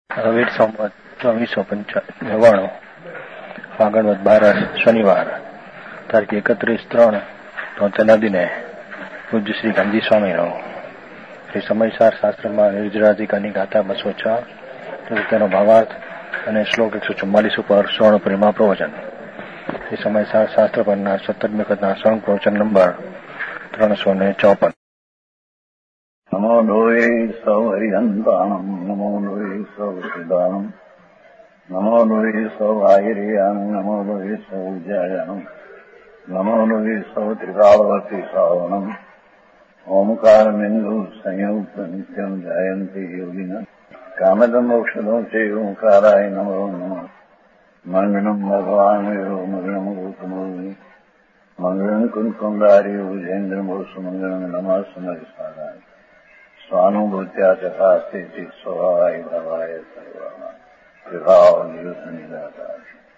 રવિર સંવત 2495 ફાગણવદ 12 શનિવાર તારીખ 31/3 દિને પૂજ્ય શ્રી ગાંધી સ્વામીનો શ્રી સમયસાર શાસ્ત્રમાં નિર્જરાધિકાની ગાથા 206 તેનો ભાવાર્થ અને શ્લોક 144 ઉપર સ્વર્ણ પરિમા પ્રવચન. શ્રી સમયસાર શાસ્ત્ર પરના 17મી વખતના સ્વર્ણ પ્રવચન નંબર 354. નમો લોહે સૌ હરિહંતાણમ નમો લોહે સૌ સિદ્ધાણમ નમો લોહે સૌ આયર્યાણમ નમો લોહે સૌ વિજયાણમ નમો લોહે સૌ ત્રિકાળવતી શ્રાવણમ ઓમકાર બિંદુ સંયુક્ત નિત્યમ જયંતિ યોગિન કામદમ મોક્ષદો છે ઓંકારાય નમો નમઃ. મંગળમ ભગવાન વિરો મંગળમ ગૌતમોની મંગળમ કુંકુંડારી વિજેન્દ્રમો સુમંગળમ નમઃ સમરિસાદાય સ્વાનુભૂત્યા તથા સ્થિતિ સ્વભાવાય ભવાય સર્વમાં વિભાવ નિવૃત્ત નિરાકાર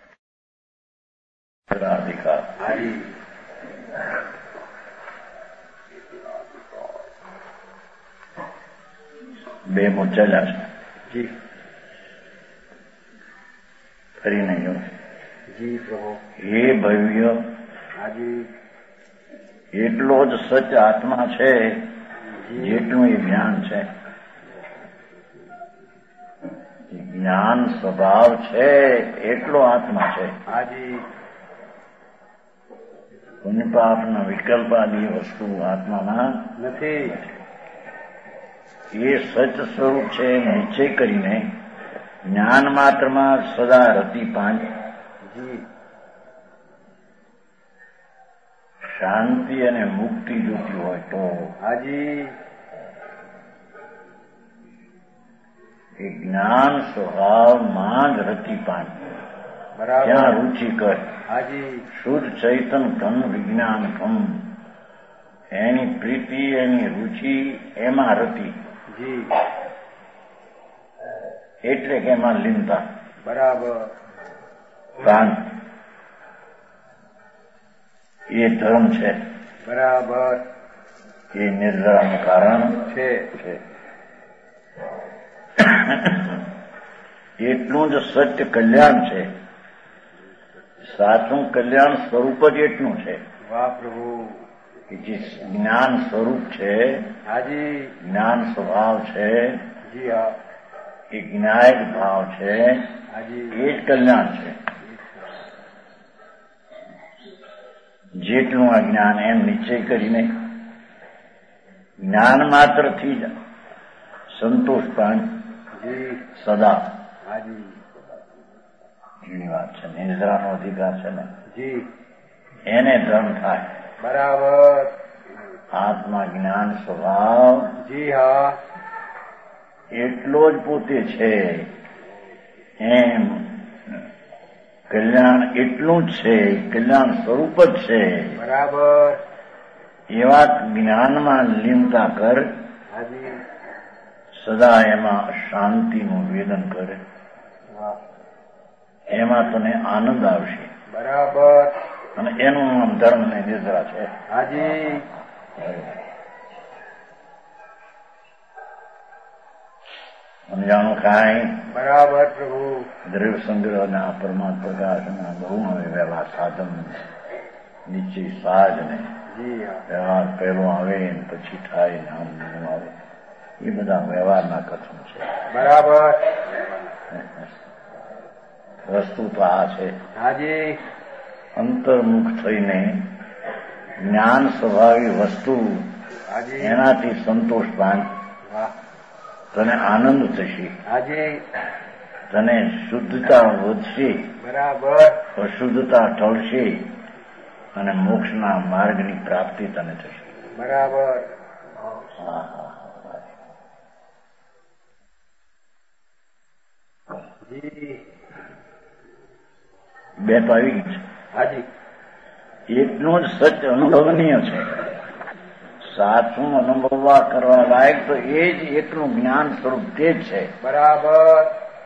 અધિકાર બે મોચેલા છે ફરી નહીં જી પ્રભુ. હે ભવ્ય, એટલો જ સચ આત્મા છે જેટલું એ જ્ઞાન છે. જ્ઞાન સ્વભાવ છે એટલો આત્મા છે. પુણ્ય પાપના વિકલ્પ આદિ વસ્તુ આત્મામાં નથી. એ સચ સ્વરૂપ છે નિશ્ચય કરીને જ્ઞાન માત્રમાં સદા રતિ પાંચ શાંતિ અને મુક્તિ જોતી હોય તો એ જ્ઞાન સ્વભાવમાં જ રતિ પાંચ ત્યાં રુચિ કર. શુદ્ધ ચૈતન ઘન વિજ્ઞાન ઘન એની પ્રીતિ એની રુચિ એમાં રતિ એટલે કે એમાં લીનતા બરાબર. પ્રાંત એ ધર્મ છે. બરાબર. એ નિર્જરાનું કારણ છે. એટલું જ સત્ય કલ્યાણ છે. સાચું કલ્યાણ સ્વરૂપ જ એટલું છે. વાહ પ્રભુ. કે જે જ્ઞાન સ્વરૂપ છે, જ્ઞાન સ્વભાવ છે, એ જ્ઞાયક ભાવ છે, એ જ કલ્યાણ છે. જેટલું આ જ્ઞાન એમ નિશ્ચય કરીને જ્ઞાન માત્રથી જ સંતોષ પણ સદા એની વાત છે. નિદ્રાનો અધિકાર છે ને એને ધર્મ થાય. બરાબર. આત્મા જ્ઞાન સ્વભાવ એટલો જ પોતે છે એમ કલ્યાણ એટલું જ છે, કલ્યાણ સ્વરૂપ જ છે. બરાબર. એવા જ્ઞાનમાં લીનતા કર, સદા એમાં શાંતિનું વેદન કરે, એમાં તને આનંદ આવશે. બરાબર. અને એનું નામ ધર્મ ને નિદ્રા છે. સમજાણું કાંઈ? બરાબર પ્રભુ. દ્રવ્ય સંગ્રહના પરમાત્મ પ્રકાશના બહુ હવે વ્યવહાર સાધન નીચે સાજ ને વ્યવહાર પહેલો આવે ને પછી થાય ને આમ આવે, એ બધા વ્યવહારના કથન છે. બરાબર. વસ્તુ તો આ છે. અંતર્મુખ થઈને જ્ઞાન સ્વભાવી વસ્તુ એનાથી સંતોષ પામ, તને આનંદ થશે, તને શુદ્ધતા વધશે, બરાબર, અશુદ્ધતા ટળશે અને મોક્ષના માર્ગની પ્રાપ્તિ તને થશે. બરાબર. બે તો આવી ગઈ છે. એટલું જ સત્ય અનુભવનીય છે. સાચું અનુભવવા કરવા લાયક તો એ જ એટલું જ્ઞાન સ્વરૂપ તે જ છે. બરાબર.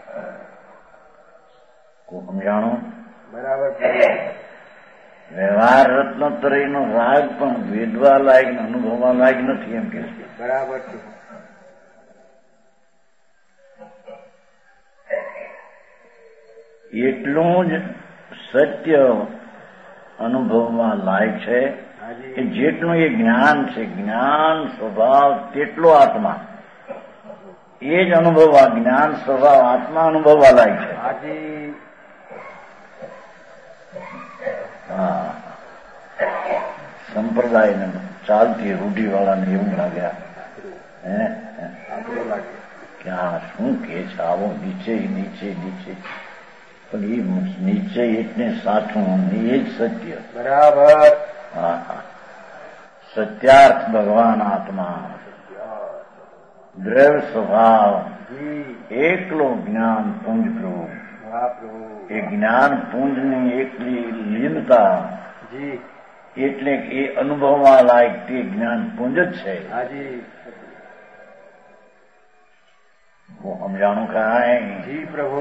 સમજાણું? બરાબર. વ્યવહાર રત્નોત્તરીનો રાગ પણ વેદવા લાયક ને અનુભવવા લાયક નથી એમ કે છે. બરાબર. એટલું જ સત્ય અનુભવમાં લાયક છે કે જેટલું એ જ્ઞાન છે, જ્ઞાન સ્વભાવ તેટલો આત્મા, એ જ અનુભવવા, જ્ઞાન સ્વભાવ આત્મા અનુભવવા લાયક છે. હા, સંપ્રદાયને ચાલતી રૂઢીવાળાને એવું લાગ્યા કે આ શું કે છે, આવો નીચે નીચે નીચે, પણ એ નીચે એટલે સાચું, એ જ સત્ય. બરાબર. હા હા, સત્યાર્થ ભગવાન આત્મા, દ્રવ્ય સ્વભાવ, એકલો જ્ઞાન પુંજ પ્રભુ. એ જ્ઞાન પુંજની એકલી લીનતા, એટલે એ અનુભવવા લાયક તે જ્ઞાન પુંજ જ છે. હું સમજાણું કાંઈ? જી પ્રભુ.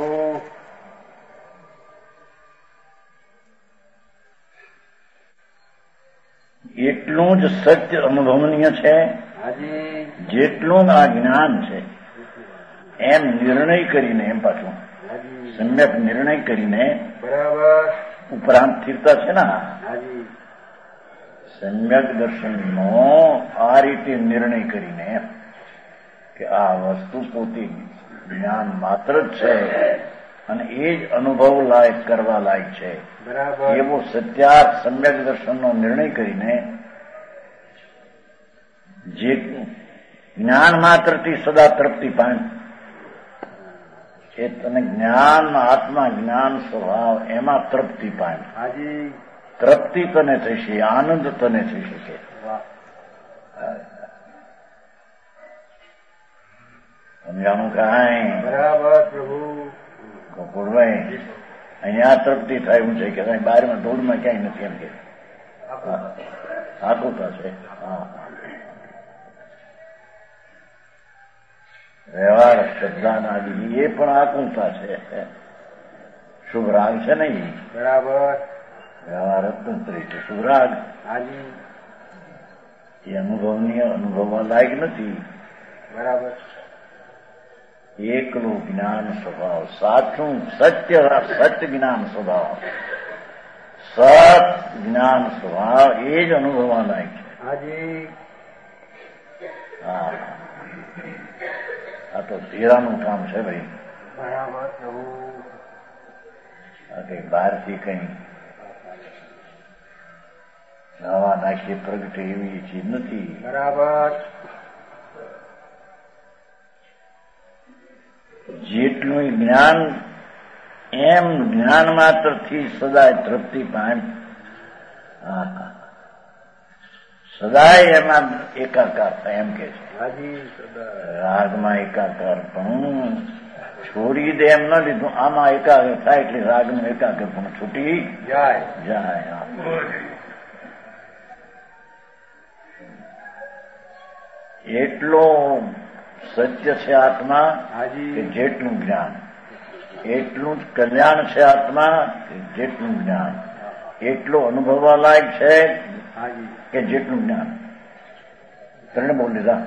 એટલું જ સત્ય અનુભવનીય છે જેટલું આ જ્ઞાન છે. એમ નિર્ણય કરીને, એમ પાછું સમ્યક નિર્ણય કરીને બરાબર ઉપરાંત સ્થિરતા છે ને. સમ્યક દર્શનનો આ રીતે નિર્ણય કરીને કે આ વસ્તુ પોતે જ્ઞાન માત્ર જ છે અને એ જ અનુભવ લાયક કરવા લાયક છે, એવો સત્યાર્થ સમ્યક દર્શનનો નિર્ણય કરીને જે જ્ઞાન માત્રથી સદા તૃપ્તિ પામે, એ તને જ્ઞાન આત્મા, જ્ઞાન સ્વભાવ, એમાં તૃપ્તિ પામે. તૃપ્તિ તને થશે, આનંદ તને થઈ શકે. સમજાણું કાંઈ? બરાબર પ્રભુ. ગોકુળભાઈ, અહીંયા તૃપ્તિ થાય એવું છે કે બહારમાં ધૂળમાં ક્યાંય નથી, એમ કે આકુતા છે. વ્યવહાર શ્રદ્ધાનાદિ એ પણ આકુતા છે. શુભ રાગ છે ને, એ બરાબર વ્યવહાર તંત્રી છે. શુભ રાગ એ અનુભવનીય, અનુભવવા લાયક નથી. બરાબર. એકલું જ્ઞાન સ્વભાવ, સાચું સત્ય, સત્ય જ્ઞાન સ્વભાવ, સત જ્ઞાન સ્વભાવ એ જ અનુભવવા લાયક છે. હા, આ તો ધીરાનું કામ છે ભાઈ. બરાબર. આ કઈ બહારથી કઈ નવા નાખીએ પ્રગટે એવી ચીજ નથી. બરાબર. જેટલું જ્ઞાન, એમ જ્ઞાન માત્રથી સદાય તૃપ્તિ પામે. સદાય એમાં એકાકાર થાય, એમ કે છે. રાગમાં એકાકાર પણ છોડી દે એમ ન લીધું, આમાં એકાગ્ર થાય એટલે રાગનું એકાગ્ર પણ છૂટી જાય. એટલો સત્ય છે આત્મા કે જેટલું જ્ઞાન, એટલું જ કલ્યાણ છે આત્મા કે જેટલું જ્ઞાન, એટલો અનુભવવા લાયક છે કે જેટલું જ્ઞાન. ત્રણે બોલ લીધા.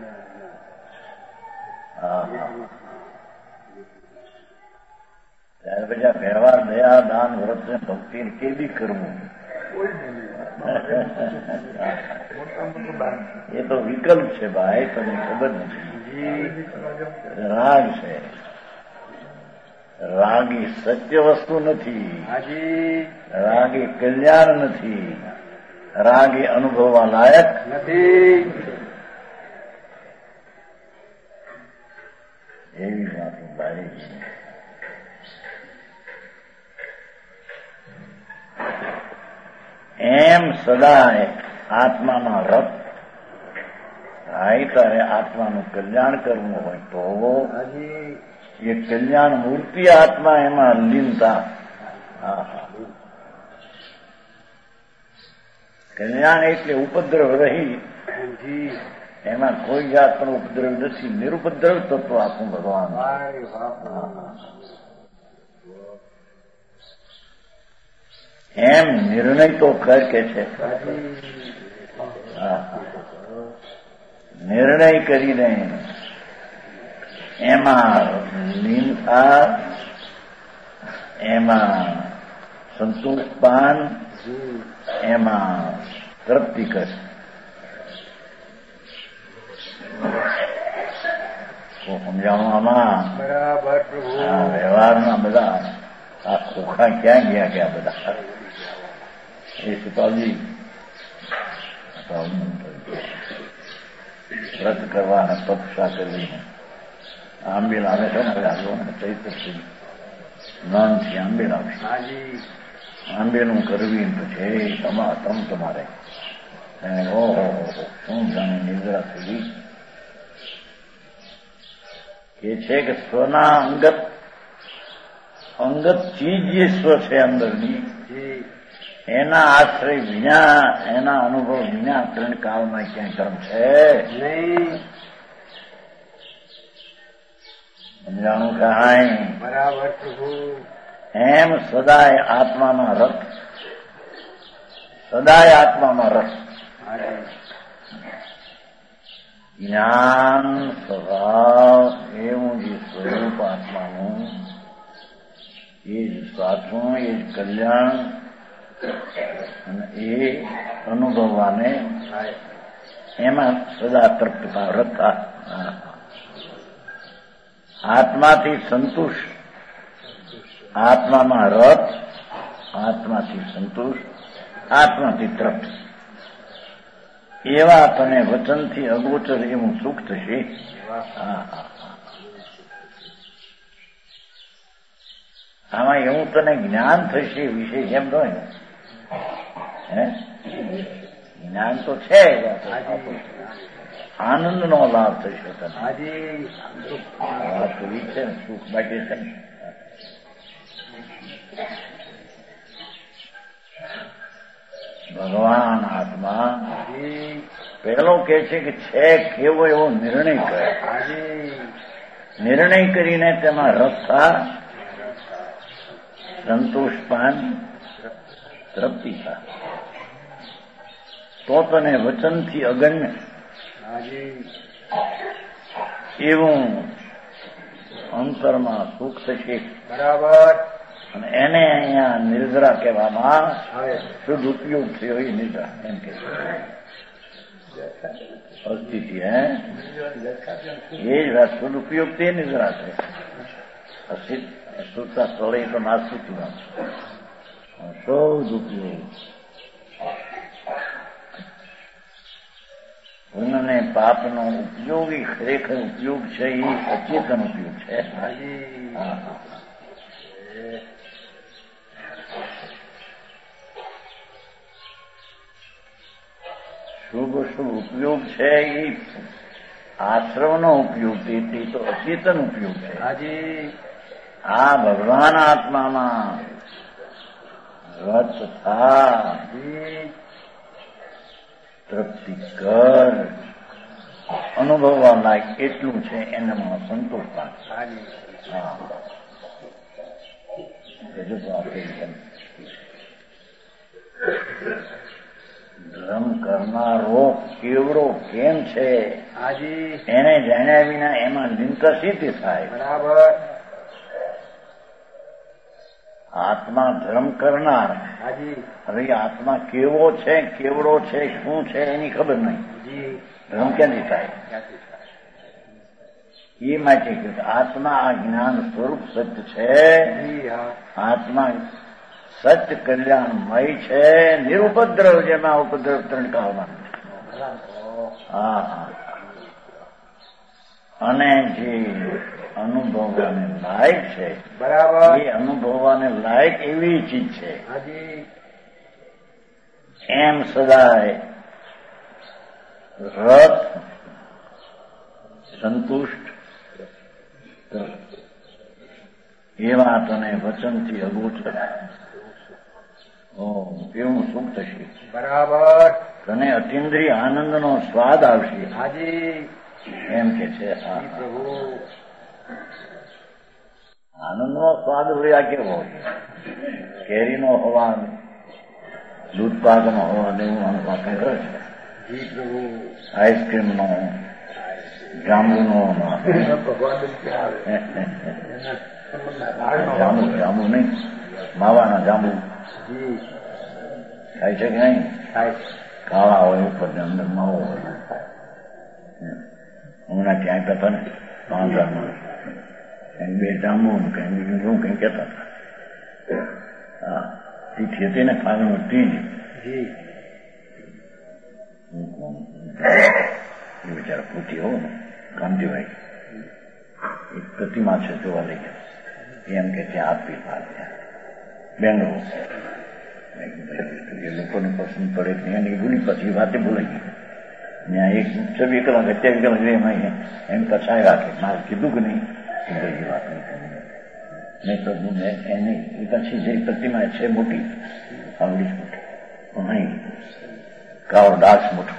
ત્યાર પછી વ્યવહાર, દયા, દાન, વ્રત, ભક્તિ કે બી કરવું, એ તો વિકલ્પ છે ભાઈ, તમને ખબર નથી. રાગ છે, રાગ એ સત્ય વસ્તુ નથી, રાગ એ કલ્યાણ નથી, રાગ એ અનુભવવા લાયક નથી. એવી વાતો ભાઈ. એમ સદાય આત્મામાં રત થાય, તારે આત્માનું કલ્યાણ કરવું હોય તો એ કલ્યાણ મૂર્તિ આત્મા, એમાં લીનતા. કલ્યાણ એટલે ઉપદ્રવ રહી, એમાં કોઈ જાતનો ઉપદ્રવ નથી. નિરુપદ્રવ તત્વ આખું ભગવાન. એમ નિર્ણય તો કર કે છે. નિર્ણય કરીને એમાં લીનતા, એમાં સંતોષપાન, એમાં તૃપ્તિ કર. સમજાણું આમાં? બરાબર પ્રભુ. આ વ્યવહારના બધા આ ખોખા ક્યાં ગયા ગયા બધા? એ સુપાલજી વ્રત કરવાના તપસ્યા કરીને આંબેલ આવે છે ને, હવે આગળ ચૈત્રથી નોંધથી આંબેલ આવશે. આંબેલું કરવી પછી તમારે ઓહો શું જાણે નિદ્રા થઈ એ છે કે સ્વના અંગત ચીજ જે સ્વ છે અંદરની, એના આશ્રય વિના, એના અનુભવ વિના ત્રણ કાળમાં ક્યાંય કર્મ છે નહીં. સમજાણું કહાય? બરાબર પ્રભુ. એમ સદાય આત્મામાં રસ, સદાય આત્મામાં રસ. જ્ઞાન સ્વભાવ એવું જે સ્વરૂપ આત્માનું, એ જ સાચું, એ જ કલ્યાણ, અને એ અનુભવવાને એમાં સદા તૃપ્તતા રખતા. આત્માથી સંતુષ્ટ, આત્મામાં રત, આત્માથી સંતુષ્ટ, આત્માથી તૃપ્ત, એવા તને વચનથી અગોચર એવું સુખ થશે. આમાં એવું તને જ્ઞાન થશે વિશે એમ ન હોય. જ્ઞાન તો છે, આનંદનો લાભ થશે તને. વાત તો ઈ છે ને, સુખ માટે છે ને. ભગવાન આત્મા પહેલો કે છે કે છે કેવો એવો નિર્ણય કરે. નિર્ણય કરીને તેમાં રસતા, સંતોષપાન, તૃપ્તિ થા, તો તને વચનથી અગણ્ય એવું અંતરમાં સુખ થશે. બરાબર. અને એને અહીંયા નિર્જરા કહેવામાં શુદ્ધ ઉપયોગ થયો એ નિદ્રા એમ કે અસ્થિતિ. એ જ વાત, શુદ્ધ ઉપયોગ તે નિદ્રા છે. અશુદ્ધતા સ્થળે તો નાસ્તિકમાં શુદ્ધ ઉપયોગ. પુણ્ય અને પાપનો ઉપયોગી ખરેખર ઉપયોગ છે એ અચેતન ઉપયોગ છે. શુભ ઉપયોગ છે એ આશ્રમનો ઉપયોગ, તેથી તો અચેતન ઉપયોગ છે. આ ભગવાન આત્મામાં રત થા, તૃપ્તિ કર, અનુભવવા લાયક એટલું છે એનામાં સંતોષ પામ. ધર્મ કરનારો કેવડો કેમ છે એને જાણ્યા વિના એમાં નિંદા સિદ્ધ થાય. બરાબર. આત્મા ધર્મ કરનાર, હવે આત્મા કેવો છે, કેવડો છે, શું છે એની ખબર નહીં. ધર્મ ક્યાંથી થાય? એ માટે આત્મા આ જ્ઞાન સ્વરૂપ સત્ય છે. આત્મા સત્ય કલ્યાણમય છે, નિરુપદ્રવ, જેમાં ઉપદ્રવ ત્રણ કાળમાં. અને જે અનુભવવાને લાયક છે, બરાબર, એ અનુભવવાને લાયક એવી ચીજ છે. એમ સદાય રત, સંતુષ્ટ એવા તને વચનથી અગોચર એવું સુખ થશે. બરાબર. તને અતિન્દ્રિય આનંદનો સ્વાદ આવશે. એમ કે છે. આનંદનો સ્વાદ રહ્યા કેવો? કેરીનો હવા, દૂધપાકનો હવા, એવું અનુભવ છે. આઈસ્ક્રીમનો, જાંબુનો જાંબુ જાંબુ નહીં, માવાના જાંબુ થાય છે કે નહીં? કાળા હોય ઉપર ને અંદર માવો હોય. હમણાં ક્યાંય હતા ને પાંજરામાં કઈ બે જાંબુ કઈ બીજું શું કઈ કહેતા હતા. હા, તીથી હતી ને ફાગણ તીજ એ બિચારા પૂછી હોવ ને કામજીભાઈ એક પ્રતિમા છે જોવા લઈ ગયા એમ કે ત્યાં આપી ત્યાં બેંગલો એ લોકોને પસંદ પડે નહીં અને ભૂલી પછી વાતે બોલાઈ ગઈ. ત્યાં એક 24 કલાક 27 કલાક એમાં એમ પછાય રાખે. મારે કીધું કે નહીં એ વાત નહીં તો એની પછી જે પ્રતિમા છે મોટી આવડી મોટી નહીં કાળો ડાસ મોટો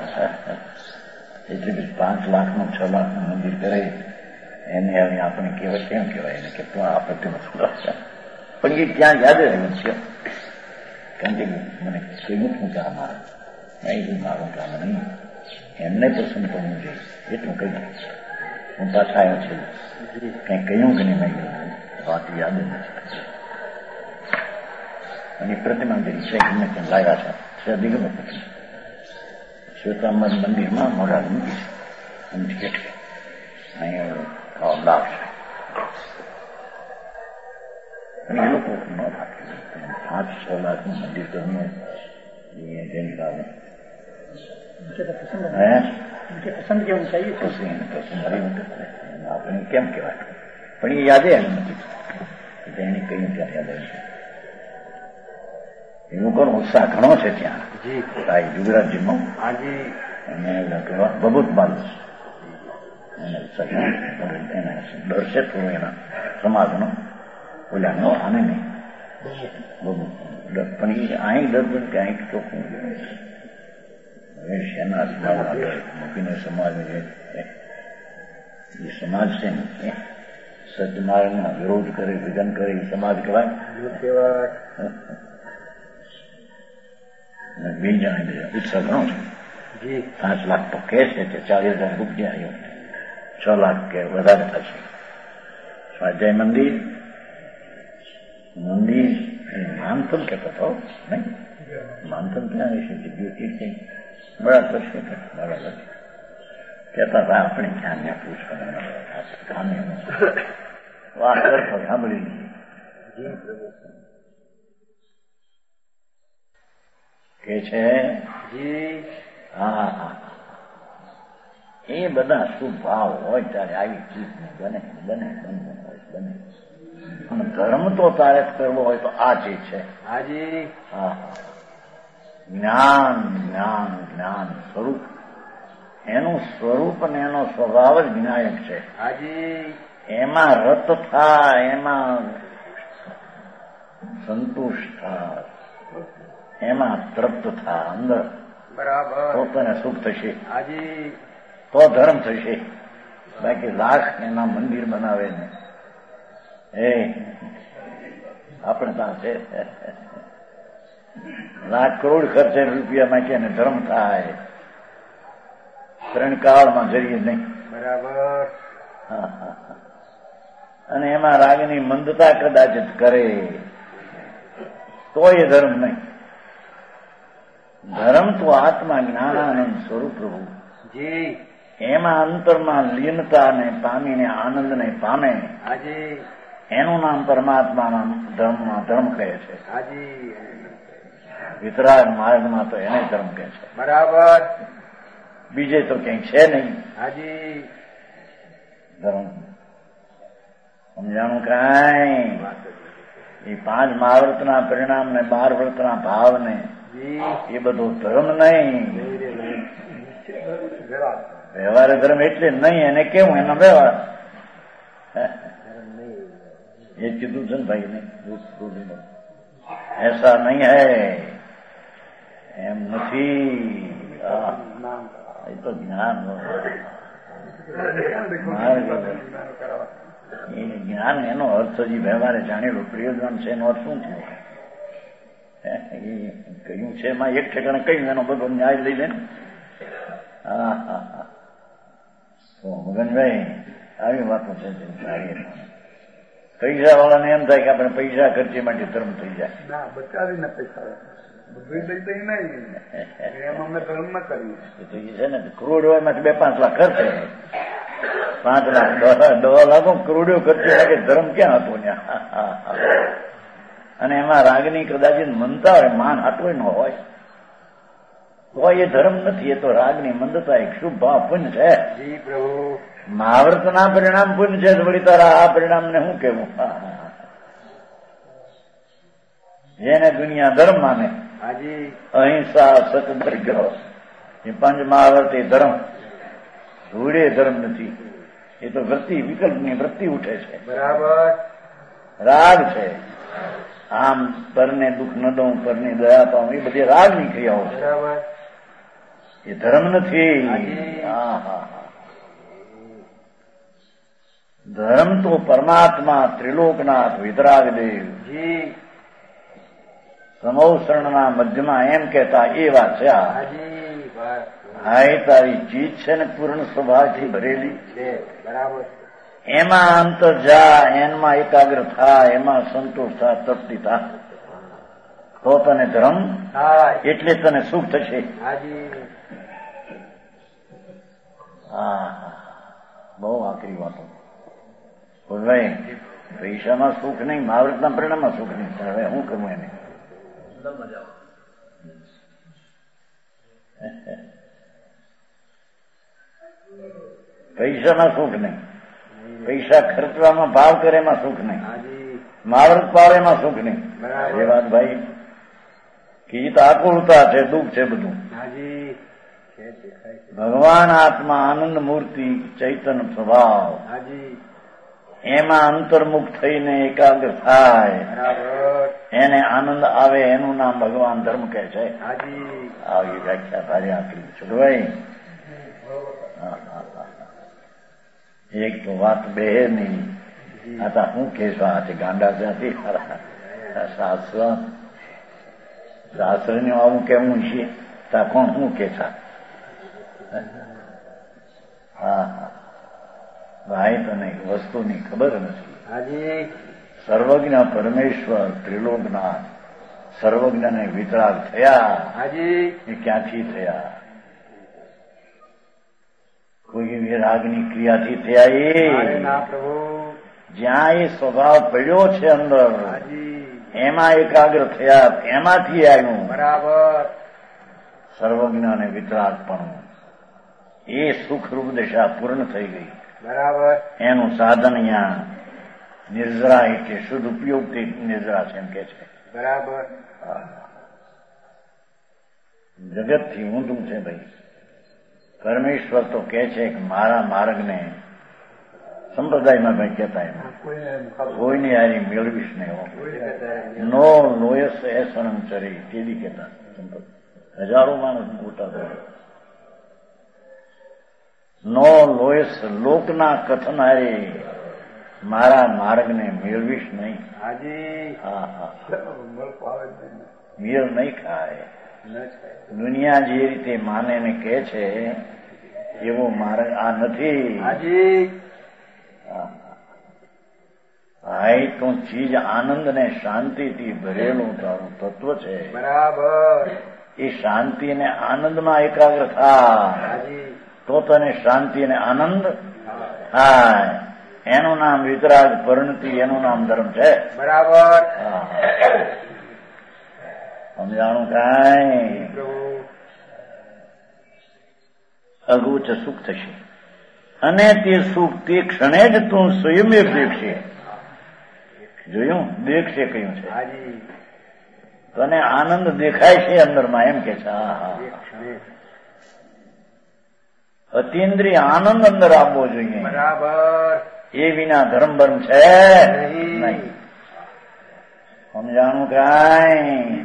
એટલે 5 લાખનું 6 લાખનું મંદિર કરે એને હવે આપણે કહેવાય કેમ કહેવાય એને કે તું આ પ્રતિમા પણ એ ત્યાં યાદ રહ્યું છે કારણ કે મને કહ્યું શું કે મારા નહીં મારું કામ નહીં એમને પસંદ કરવું જોઈએ એટલું કહ્યું. હું પાછા આવ્યો છું કંઈ કહ્યું કે નહીં મેં વાત યાદ નથી. અને પ્રતિમા જે છે એમને ત્યાં લાવ્યા છે દિગંબર પ્રતિમા શ્વેતાંબર મંદિરમાં મોઢા મૂકી છે એમથી હેઠે અહીંયા લાભ છે. અને એ લોકો ન રાખે 5-6 લાખનું મંદિર તો જેની લાવે પસંદ કેવું ચાહીએ પસંદ આપણે કેમ કહેવાય પણ એ યાદે એનું નથી એને કહ્યું ત્યાં યાદ આવ્યું છે. એનું કોણ ઉત્સાહ ઘણો છે ત્યાં ગુજરાતજીમાં અને બબૂત બાંધ એને ડર છે થોડું એના સમાજનો ઓલાનો આને નહીં પણ એ અહીં ડર પણ ક્યાંક ચોખ્ખું હવે શેના મૂકીને સમાજ જે સમાજ છે ને સત્યનારાયણનો વિરોધ કરે વિઘન કરે એ સમાજ કહેવાય. બે જણા ઉત્સાહ ઘણો છે. 5 લાખ તો કે છે તે 40,000 રૂપિયા આવ્યો 6 લાખ કે વધારે થશે. સ્વાધ્યાય મંદિર માનથન કહેતો હતો નહીં માનથન ક્યાં વિશે જગ્યા બરાબર છે બરાબર કહેતા હતા આપણે ક્યાં ત્યાં પૂછવાનું સાંભળી કે છે હા એ બધા શુભ ભાવ હોય ત્યારે આવી ચીજ બને બને બને ધર્મ તો તારે કરવો હોય તો આ ચીજ છે. હા જ્ઞાન જ્ઞાન જ્ઞાન સ્વરૂપ એનું સ્વરૂપ અને એનો સ્વભાવ જ વિનાયક છે. એમાં રત થાય એમાં સંતુષ્ટ થાય એમાં તૃપ્ત થાય અંદર તો તને સુખ થશે તો ધર્મ થશે. બાકી લાખ એના મંદિર બનાવે ને આપણે ત્યાં છે લાખ કરોડ ખર્ચે રૂપિયા માટે એને ધર્મ થાય 3 કાળમાં જરીએ નહીં બરાબર. અને એમાં રાગની મંદતા કદાચ કરે તો એ ધર્મ નહીં. ધર્મ તો આત્મા જ્ઞાનાનંદ સ્વરૂપ પ્રભુ એમાં અંતરમાં લીનતા ને પામીને આનંદ ને પામે એનું નામ પરમાત્માના ધર્મ કહે છે. વિતરાગ માર્ગમાં તો એને ધર્મ કહે છે બરાબર. બીજે તો ક્યાંય છે નહીં ધર્મ સમજાણું કાંઈ. એ 5 મહાવ્રતના પરિણામ ને 12 વ્રતના ભાવ ને એ બધો ધર્મ નહીં. વ્યવહાર ધર્મ એટલે નહીં એને કેવું એનો વ્યવહાર એ કીધું છે ને ભાઈ ને એસા નહીં હૈ એમ નથી. એ તો જ્ઞાન એ જ્ઞાન એનો અર્થ જે વ્યવહારે જાણેલો પ્રયોજન છે એનો અર્થ શું થયો એ કહ્યું છે એમાં એક ઠેકાણે કહ્યું એનો બધો ન્યાય લઈ લે ને. હા મગનભાઈ આવી વાતો છે સારી પૈસા વાળાને એમ થાય કે આપણે પૈસા ખર્ચે માટે ધર્મ થઈ જાય. ના, બચાવીને પૈસા બુદ્ધિ દઈ દઈ નહીં એમ અમે ધર્મ ન કરીએ. છે ને કરોડ હોય એમાંથી 2-5 લાખ ખર્ચે, 5 લાખ 10 લાખો કરોડો ખર્ચે લાગે, ધર્મ ક્યાં હતો ત્યાં? અને એમાં રાગની કદાચ મનતા હોય, માન હાટવું ન હોય તો એ ધર્મ નથી, એ તો રાગની મંદતા એક શુભ ભાવ પુણ્ય છે. જી પ્રભુ, મહાવ્રતના પરિણામ પુણ્ય છે. વળી તારા આ પરિણામને શું કેવું? જેને દુનિયા ધર્મ માને, અહિંસા, સત્ય, એ 5 મહાવ્રત એ ધર્મ, રૂડે ધર્મ નથી. એ તો વૃત્તિ, વિકલ્પની વૃત્તિ ઉઠે છે. બરાબર, રાગ છે. આમ પરને દુઃખ ન દઉં, પરને દયા પાઉં, એ બધી રાગની ક્રિયાઓ છે. એ ધર્મ નથી. ધર્મ તો પરમાત્મા, ત્રિલોકનાથ, વિતરાગદેવ, સમૌસરણના મધ્યમાં એમ કહેતા એ વાત છે. હા, તારી ચીજ છે ને પૂર્ણ સ્વભાવથી ભરેલી છે. બરાબર, એમાં અંતર જા, એમાં એકાગ્ર થાય, એમાં સંતોષ થાય, તૃપ્તિ થાય, તો તને ધર્મ એટલે તને સુખ થશે. બહુ આકરી વાતો. ભાઈ, પૈસામાં સુખ નહીં, મહાવ્રતના પરિણામમાં સુખ નહીં. હવે શું કરવું એને? પૈસામાં સુખ નહીં, પૈસા ખર્ચવામાં ભાવ કરે એમાં સુખ નહીં, મહાવ્રત પાળે એમાં સુખ નહીં. એ વાત ભાઈ કે તો આકુળતા છે, દુઃખ છે બધું. ભગવાન આત્મા, આનંદ મૂર્તિ, ચૈતન્ય સ્વભાવ, એમાં અંતર્મુખ થઈને એકાગ્ર થાય, એને આનંદ આવે, એનું નામ ભગવાન ધર્મ કહે છે. આવી વ્યાખ્યા તારી આકરી છે ભાઈ. એક તો વાત બે નહીં. આ હું કેશો આ ગાંડા ત્યાંથી શાસ્ત્ર ને આવું કેવું છે, તા કોણ શું કેશા? ભાઈ, તને વસ્તુની ખબર નથી. સર્વજ્ઞ પરમેશ્વર, ત્રિલોકનાથ, સર્વજ્ઞને વિતરાગ થયા એ ક્યાંથી થયા? કોઈ વિરાગની ક્રિયાથી થયા? એ જ્યાં એ સ્વભાવ પડ્યો છે અંદર, એમાં એકાગ્ર થયા, એમાંથી આવ્યું. બરાબર, સર્વજ્ઞ અને વિતરાગપણું, એ સુખરૂપ દશા પૂર્ણ થઈ ગઈ. બરાબર, એનું સાધન અહીંયા નિર્જરા એટલે શુદ્ધ ઉપયોગથી નિર્જરા છે એમ કે છે. બરાબર, જગતથી ઊંધું છે ભાઈ. પરમેશ્વર તો કે છે કે મારા માર્ગને સંપ્રદાયમાં ભાઈ કહેતા એમ કોઈની હારી મેળવીશ નહીં. નો લોયસ એસનમ ચરી તેદી કહેતા. હજારો માણસ મોટા થયા. નો લોયસ, લોકના કથન હારે મારા માર્ગને મેળવીશ નહીં. મેળ નહીં ખાય. દુનિયા જે રીતે માને ને કહે છે એવો માર્ગ આ નથી. ભાઈ, તું ચીજ આનંદ ને શાંતિથી ભરેલું તારું તત્વ છે. બરાબર, એ શાંતિ ને આનંદમાં એકાગ્ર થાય તો તને શાંતિ અને આનંદ થાય. એનું નામ વિતરાગ, પરિણતિ, એનું નામ ધર્મ છે. બરાબર, સમજાણું કાંઈ? અગુચ સુખ થશે અને તે સુખ તે ક્ષણે જ તું સ્વયં દેખશે. જોયું? દેખશે કહ્યું છે. તને આનંદ દેખાય છે અંદરમાં એમ કે છે. અતિન્દ્રિય આનંદ અંદર આવવો જોઈએ. બરાબર, એ વિના ધર્મ બર્મ છે નહીં. સમજાણું કાંઈ?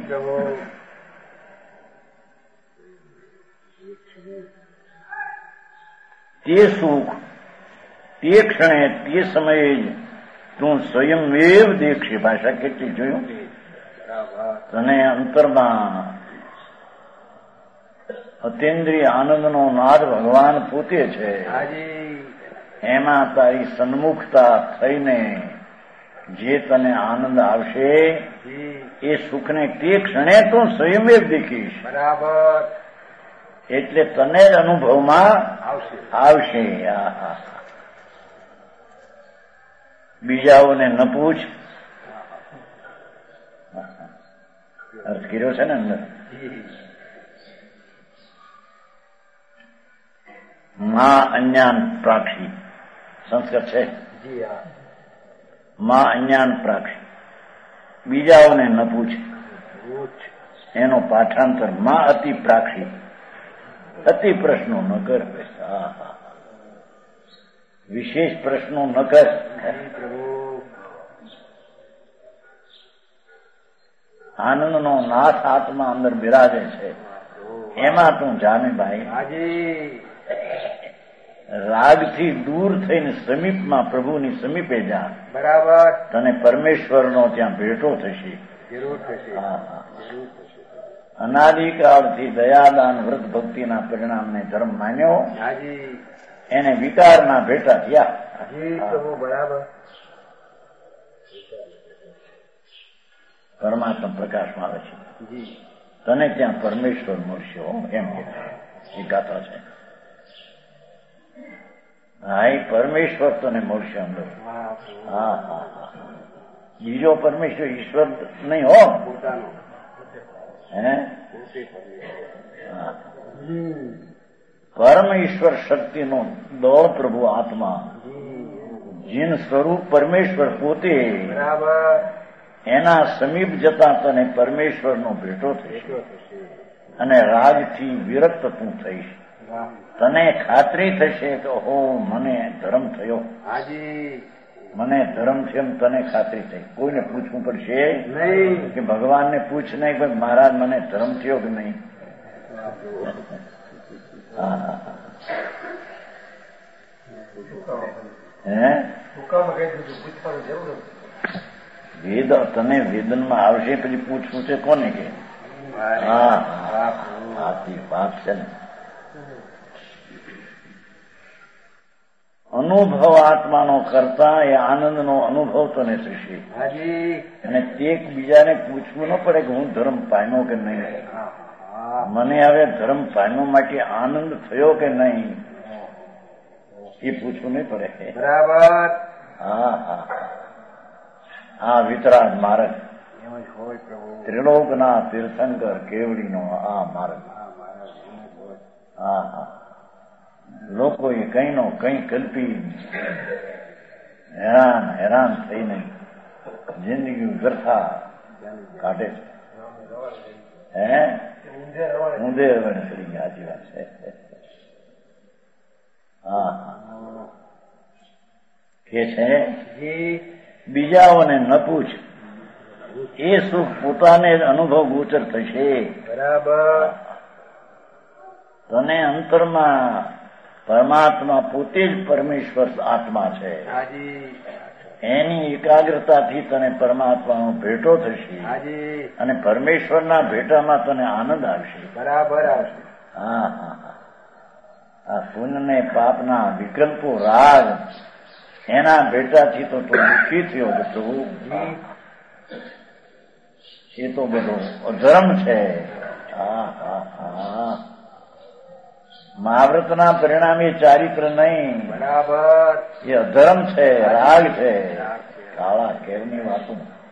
તે સુખ તે ક્ષણે તે સમયે જ તું સ્વયંમેવ દેખશે. ભાષા કેટલી જોયું? તને અંતરમાં અતિન્દ્રિય આનંદનો નાદ ભગવાન પોતે છે. એમાં તારી સન્મુખતા થઈને જે તને આનંદ આવશે એ સુખને તે ક્ષણે તું સ્વયંમેવ દેખીશ. બરાબર. એટલે તને જ અનુભવમાં આવશે. બીજાઓને ન પૂછ. અર્થ કર્યો છે ને અંદર. માં અજ્ઞાન પ્રાક્ષી સંસ્કૃત છે. માં અજ્ઞાન પ્રાક્ષી. બીજાઓને ન પૂછ. એનો પાઠાંતર માં અતિ પ્રાક્ષી. અતિ પ્રશ્નો ન કર. વિશેષ પ્રશ્નો ન કર. આનંદનો નાથ આત્મા અંદર બિરાજે છે, એમાં તું જાને ભાઈ. રાગથી દૂર થઈને સમીપમાં પ્રભુની સમીપે જા. બરાબર. તને પરમેશ્વરનો ત્યાં ભેટો થશે. જરૂર થશે. અનાદિકાળથી દયાદાન વ્રત ભક્તિના પરિણામને ધર્મ માન્યો. એને વિકારના ભેટા થયા. બરાબર. પરમાત્મા પ્રકાશમાં આવે છે. તને ત્યાં પરમેશ્વર મળશે એમ કે એ ગાથા છે. હા, એ પરમેશ્વર તને મળશે અંદર. બીજો પરમેશ્વર ઈશ્વર નહીં હો. પરમ ઈશ્વર શક્તિનો દોડ પ્રભુ આત્મા, જીન સ્વરૂપ પરમેશ્વર પોતે, એના સમીપ જતા તને પરમેશ્વરનો ભેટો થશે અને રાગથી વિરક્ત તું થઈશ. તને ખાતરી થશે કે ઓહો મને ધર્મ થયો. મને ધર્મ છે એમ તને ખાતરી થઈ. કોઈને પૂછવું પડશે નહીં કે ભગવાનને પૂછ નહીં કે મહારાજ મને ધર્મ થયો કે નહીં. વેદ તને વેદનમાં આવશે પછી પૂછવું છે કોને કે? વાત છે ને. અનુભવ આત્માનો કરતા એ આનંદનો અનુભવ તને થશે. અને તે બીજાને પૂછવું ન પડે કે હું ધર્મ પામ્યો કે નહીં. મને હવે ધર્મ પામ્યો માટે આનંદ થયો કે નહીં એ પૂછવું નહીં પડે. બરાબર. હા વિતરાગ માર્ગ, ત્રિલોકના તીર્થંકર કેવડીનો આ માર્ગ. લોકોએ કઈનો કઈ કલ્પી હેરાન થઈને જિંદગી વ્યર્થા કાઢે છે. ઊંધે રવણ કરી સાચી વાત છે. કે છે બીજાઓને ન પૂછ, એ સુખ પોતાને જ અનુભવ ગોચર થશે. બરાબર. તને અંતરમાં પરમાત્મા પોતે જ પરમેશ્વર આત્મા છે. એની એકાગ્રતાથી તને પરમાત્માનો ભેટો થશે અને પરમેશ્વરના ભેટામાં તને આનંદ આવશે. બરાબર આવશે. આ પુણ્ય ને પાપના વિકલ્પો રાગ એના ભેટાથી તો તું દુઃખી થયો હતો. એ તો બધો અધર્મ છે. મહાવ્રતના પરિણામે ચારિત્ર નહીં. બરાબર. એ અધર્મ છે, રાગ છે. કાળા કેરની વાતો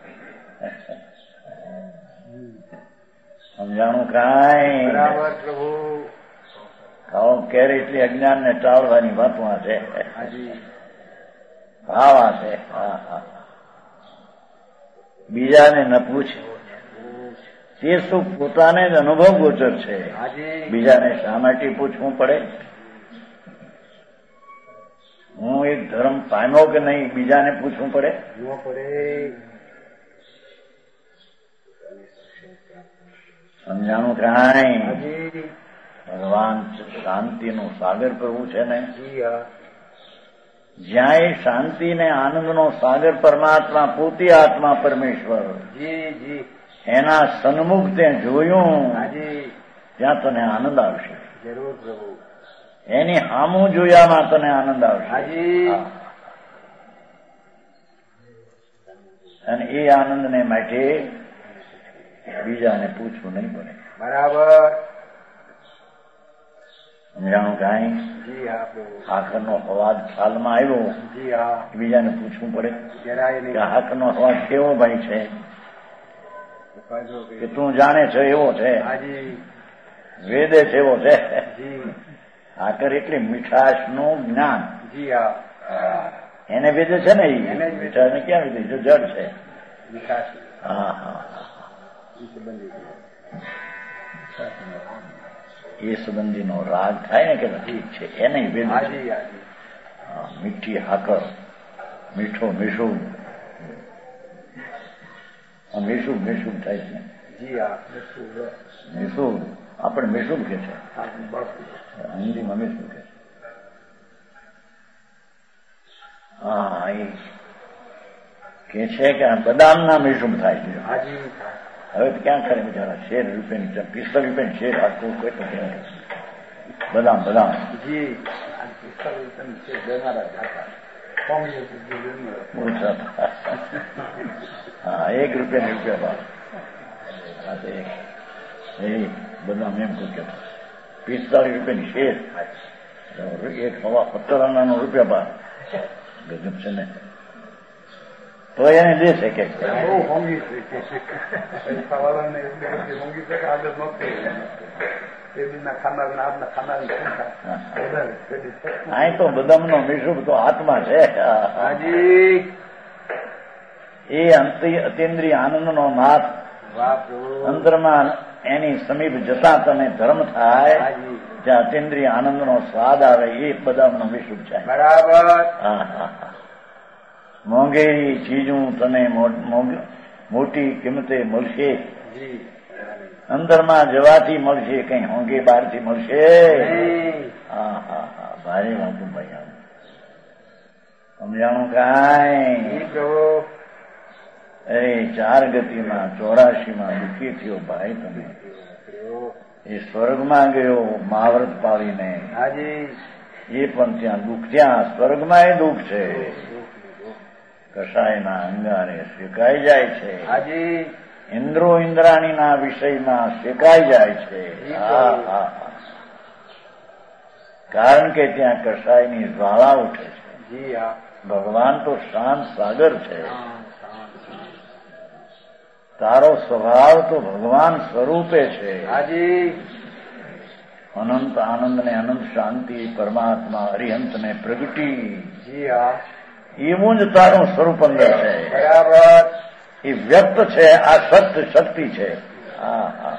સમજાણું કાંઈ. બરાબર પ્રભુ. કાળો કેર એટલે અજ્ઞાન ને ટાળવાની વાતો છે. ભાવા છે. બીજાને ન પૂછે, તે સુખ પોતાને જ અનુભવ ગોચર છે. બીજાને શા માટે પૂછવું પડે? હું એક ધર્મ પામ્યો કે નહીં બીજાને પૂછવું પડે? સમજાણું કાંઈ. ભગવાન શાંતિનું સાગર કરવું છે ને. જ્યાં એ શાંતિ ને આનંદનો સાગર પરમાત્મા પોતે આત્મા પરમેશ્વર એના સન્મુખ તે જોયું, ત્યાં તને આનંદ આવશે. જરૂર પ્રભુ. એની હામું જોયામાં તને આનંદ આવશે. એ આનંદને માટે બીજાને પૂછવું નહીં પડે. બરાબર. સમજાણું કાંઈ? જી હા. હાકરનો અવાજ ખ્યાલમાં આવ્યો. જી હા. બીજાને પૂછવું પડે જરાય નહીં. કે હાકરનો અવાજ કેવો ભાઈ છે, કે તું જાણે છે એવો છે, વેદે છે એવો છે. હાકર એટલે મીઠાશનું જ્ઞાન. જી હા. એને વેદે છે ને, એ મીઠાશ ને ક્યાં વેદે? જો જડ છે. હા હા. એ સંબંધીનો રાગ થાય ને કે ઠીક છે, એને વેદ. મીઠી હાકર, મીઠો મીઠું, મીઠું મીઠું થાય છે. મીઠું આપણે મીઠું કે છે, હિન્દીમાં મીઠું કે છે. હા, એ કે છે કે બદામના મીઠું થાય છે. હવે ક્યાં કરે બિચારા? 16 રૂપિયાની 45 રૂપિયાની શેર આપવું કોઈ તો ક્યાં? બદામ બદામ હા, 1 રૂપિયાની રૂપિયા બાદ બદામ એમ કોઈ કહેતો 45 રૂપિયાની શેર, 1.17 આનાનો રૂપિયા બાદ. ગજબ છે ને. તો એને દે છે કે અહીં તો બદામનો મીઠું તો હાથમાં છે. એ અતિન્દ્રિય આનંદનો નાથ અંતરમાં એની સમીપ જતા તને ધર્મ થાય, જ્યાં અતિન્દ્રિય આનંદનો સ્વાદ આવે, એ બદામનો મીઠું છે. બરાબર. હા હા. મોંઘેરી ચીજું તને મોટી કિંમતે મળશે, અંદરમાં જવાથી મળશે, કઈ હોંગે બહારથી મળશે. હા હા હા. ભારે વાંધું ભાઈ. સમજાણું કાંઈ? અરે 4 ગતિમાં 84માં દુઃખી થયો ભાઈ તમે. એ સ્વર્ગમાં ગયો મહાવ્રત પાડીને, એ પણ ત્યાં દુઃખ, ત્યાં સ્વર્ગમાં એ દુઃખ છે. કસાયના અંગારે શેકાઈ જાય છે. ઇન્દ્રો ઇન્દ્રાણીના વિષયમાં શેકાઈ જાય છે. કારણ કે ત્યાં કસાયની જ્વાળા ઉઠે છે. ભગવાન તો શાંત સાગર છે. તારો સ્વભાવ તો ભગવાન સ્વરૂપે છે. અનંત આનંદ ને અનંત શાંતિ પરમાત્મા અરિહંત ને પ્રગટી, એવું જ તારું સ્વરૂપ અંદર છે. બરાબર. એ વ્યક્ત છે, આ સત્ય શક્તિ છે. હા હા.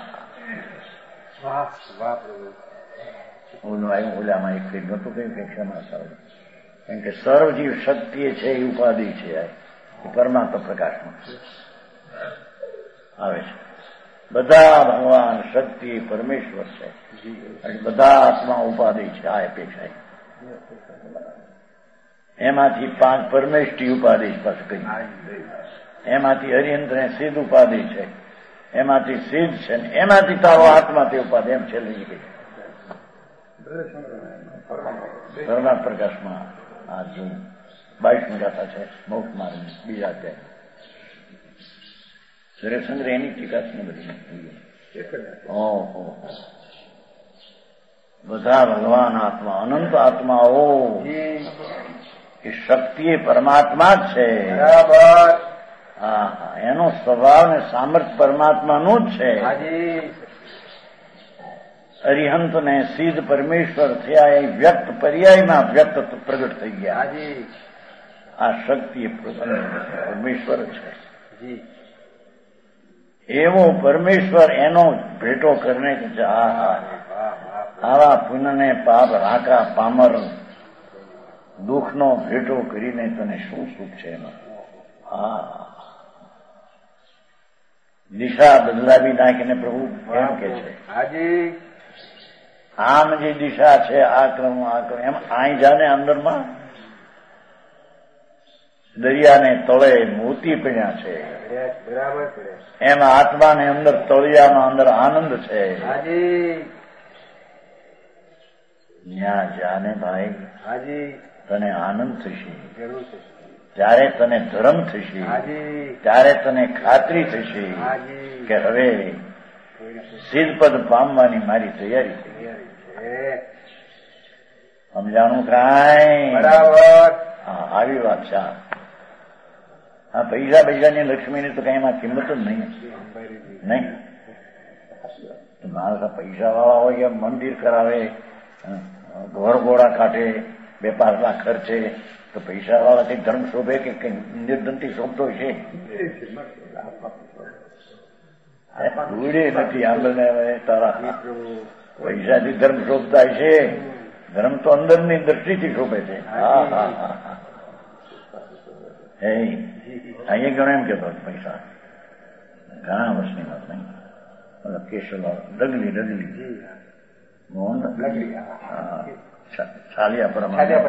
ઓલામાં એક ફિલ્મ હતું કઈ ક્ષમા સર્વ, કેમ કે સર્વજીવ શક્તિ છે એ ઉપાધિ છે, એ પરમાત્મા પ્રકાશમાં આવે છે. બધા ભગવાન શક્તિ પરમેશ્વર છે, બધા આત્મા ઉપાધિ છે. આ અપેક્ષા એમાંથી 5 પરમેષ્ઠી ઉપાધિ પાસે કરી, એમાંથી અરિહંત ને સિદ્ધ ઉપાધિ છે, એમાંથી સિદ્ધ છે, એમાંથી તારો આત્મા તે ઉપાધિ, એમ છે લઈ ગઈ પરમાત્મા પ્રકાશમાં. આ જો 22મી ગાથા છે મોક્ષ માર્ગ બીજા અધ્યાય. સુરેશચંદ્ર એની ટીકાસને બધી ઓહો. બધા ભગવાન આત્મા, અનંત આત્માઓ, એ શક્તિ એ પરમાત્મા જ છે. બરાબર. હા હા. એનો સ્વભાવ ને સામર્થ્ય પરમાત્માનું જ છે. અરિહંત ને સિદ્ધ પરમેશ્વર થયા, એ વ્યક્ત પર્યાયમાં વ્યક્ત પ્રગટ થઈ ગયા. આ શક્તિ પરમેશ્વર છે. એવો પરમેશ્વર એનો ભેટો કરીને આવા પુણ્યને પાપ રાકા પામર દુઃખનો ભેટો કરીને તને શું સુખ છે એમાં? હા. દિશા બદલાવી નાખીને પ્રભુ એમ કે છે, આમ જે દિશા છે આ ક્રમ એમ અહીં જાને અંદરમાં દરિયાને તળે મોતી પડ્યા છે, એમ આત્માને અંદર તળિયામાં અંદર આનંદ છે. ત્યાં જાને ભાઈ તને આનંદ થશે. ત્યારે તને ધર્મ થશે, ત્યારે તને ખાતરી થશે કે હવે સિદ્ધપદ પામવાની મારી તૈયારી થઈ. સમજાણું કાંઈ? બરાબર. હા, આવી વાત છે. આ પૈસાની લક્ષ્મીની તો કઈ એમાં કિંમત જ નહીં. માણસ પૈસા વાળા હોય એમ મંદિર કરાવે, ઘર ઘોડા કાઢે, 2-5 લાખ ખર્ચે, તો પૈસા વાળા કઈ ધર્મ શોભે કે કઈ નિર્ધનથી શોભતો છે? ઉડે નથી આંબળને તારા પૈસાથી ધર્મ શોભતા છે. ધર્મ તો અંદરની દ્રષ્ટિથી શોભે છે. અહીંયા ઘણો એમ કેતો પૈસા ઘણા વર્ષની વાત નહીં. કેશવલાલ ડગલી મોહન સાલિયાપુરમ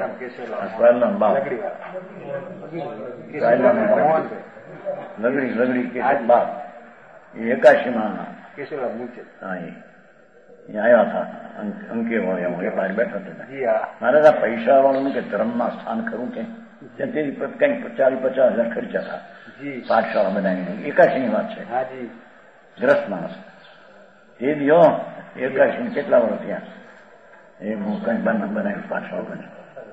લગડી કેશવ બાપ એ 81 કેશવલાલ નીચે આવ્યા હતા. અંકે હોય હું એ બહાર બેઠો હતો. મારે આ પૈસા વાળાનું કે ધર્મમાં સ્થાન ખરું કે કઈક 40-50 હજાર ખર્ચા હતા પાઠશાળા બનાવીને. 81ની વાત છે. ગ્રસ્ત માણસ એ દિયો 81 કેટલા વર્ષ ત્યાં એ હું કઈક બનાવી પાઠશાળા બને.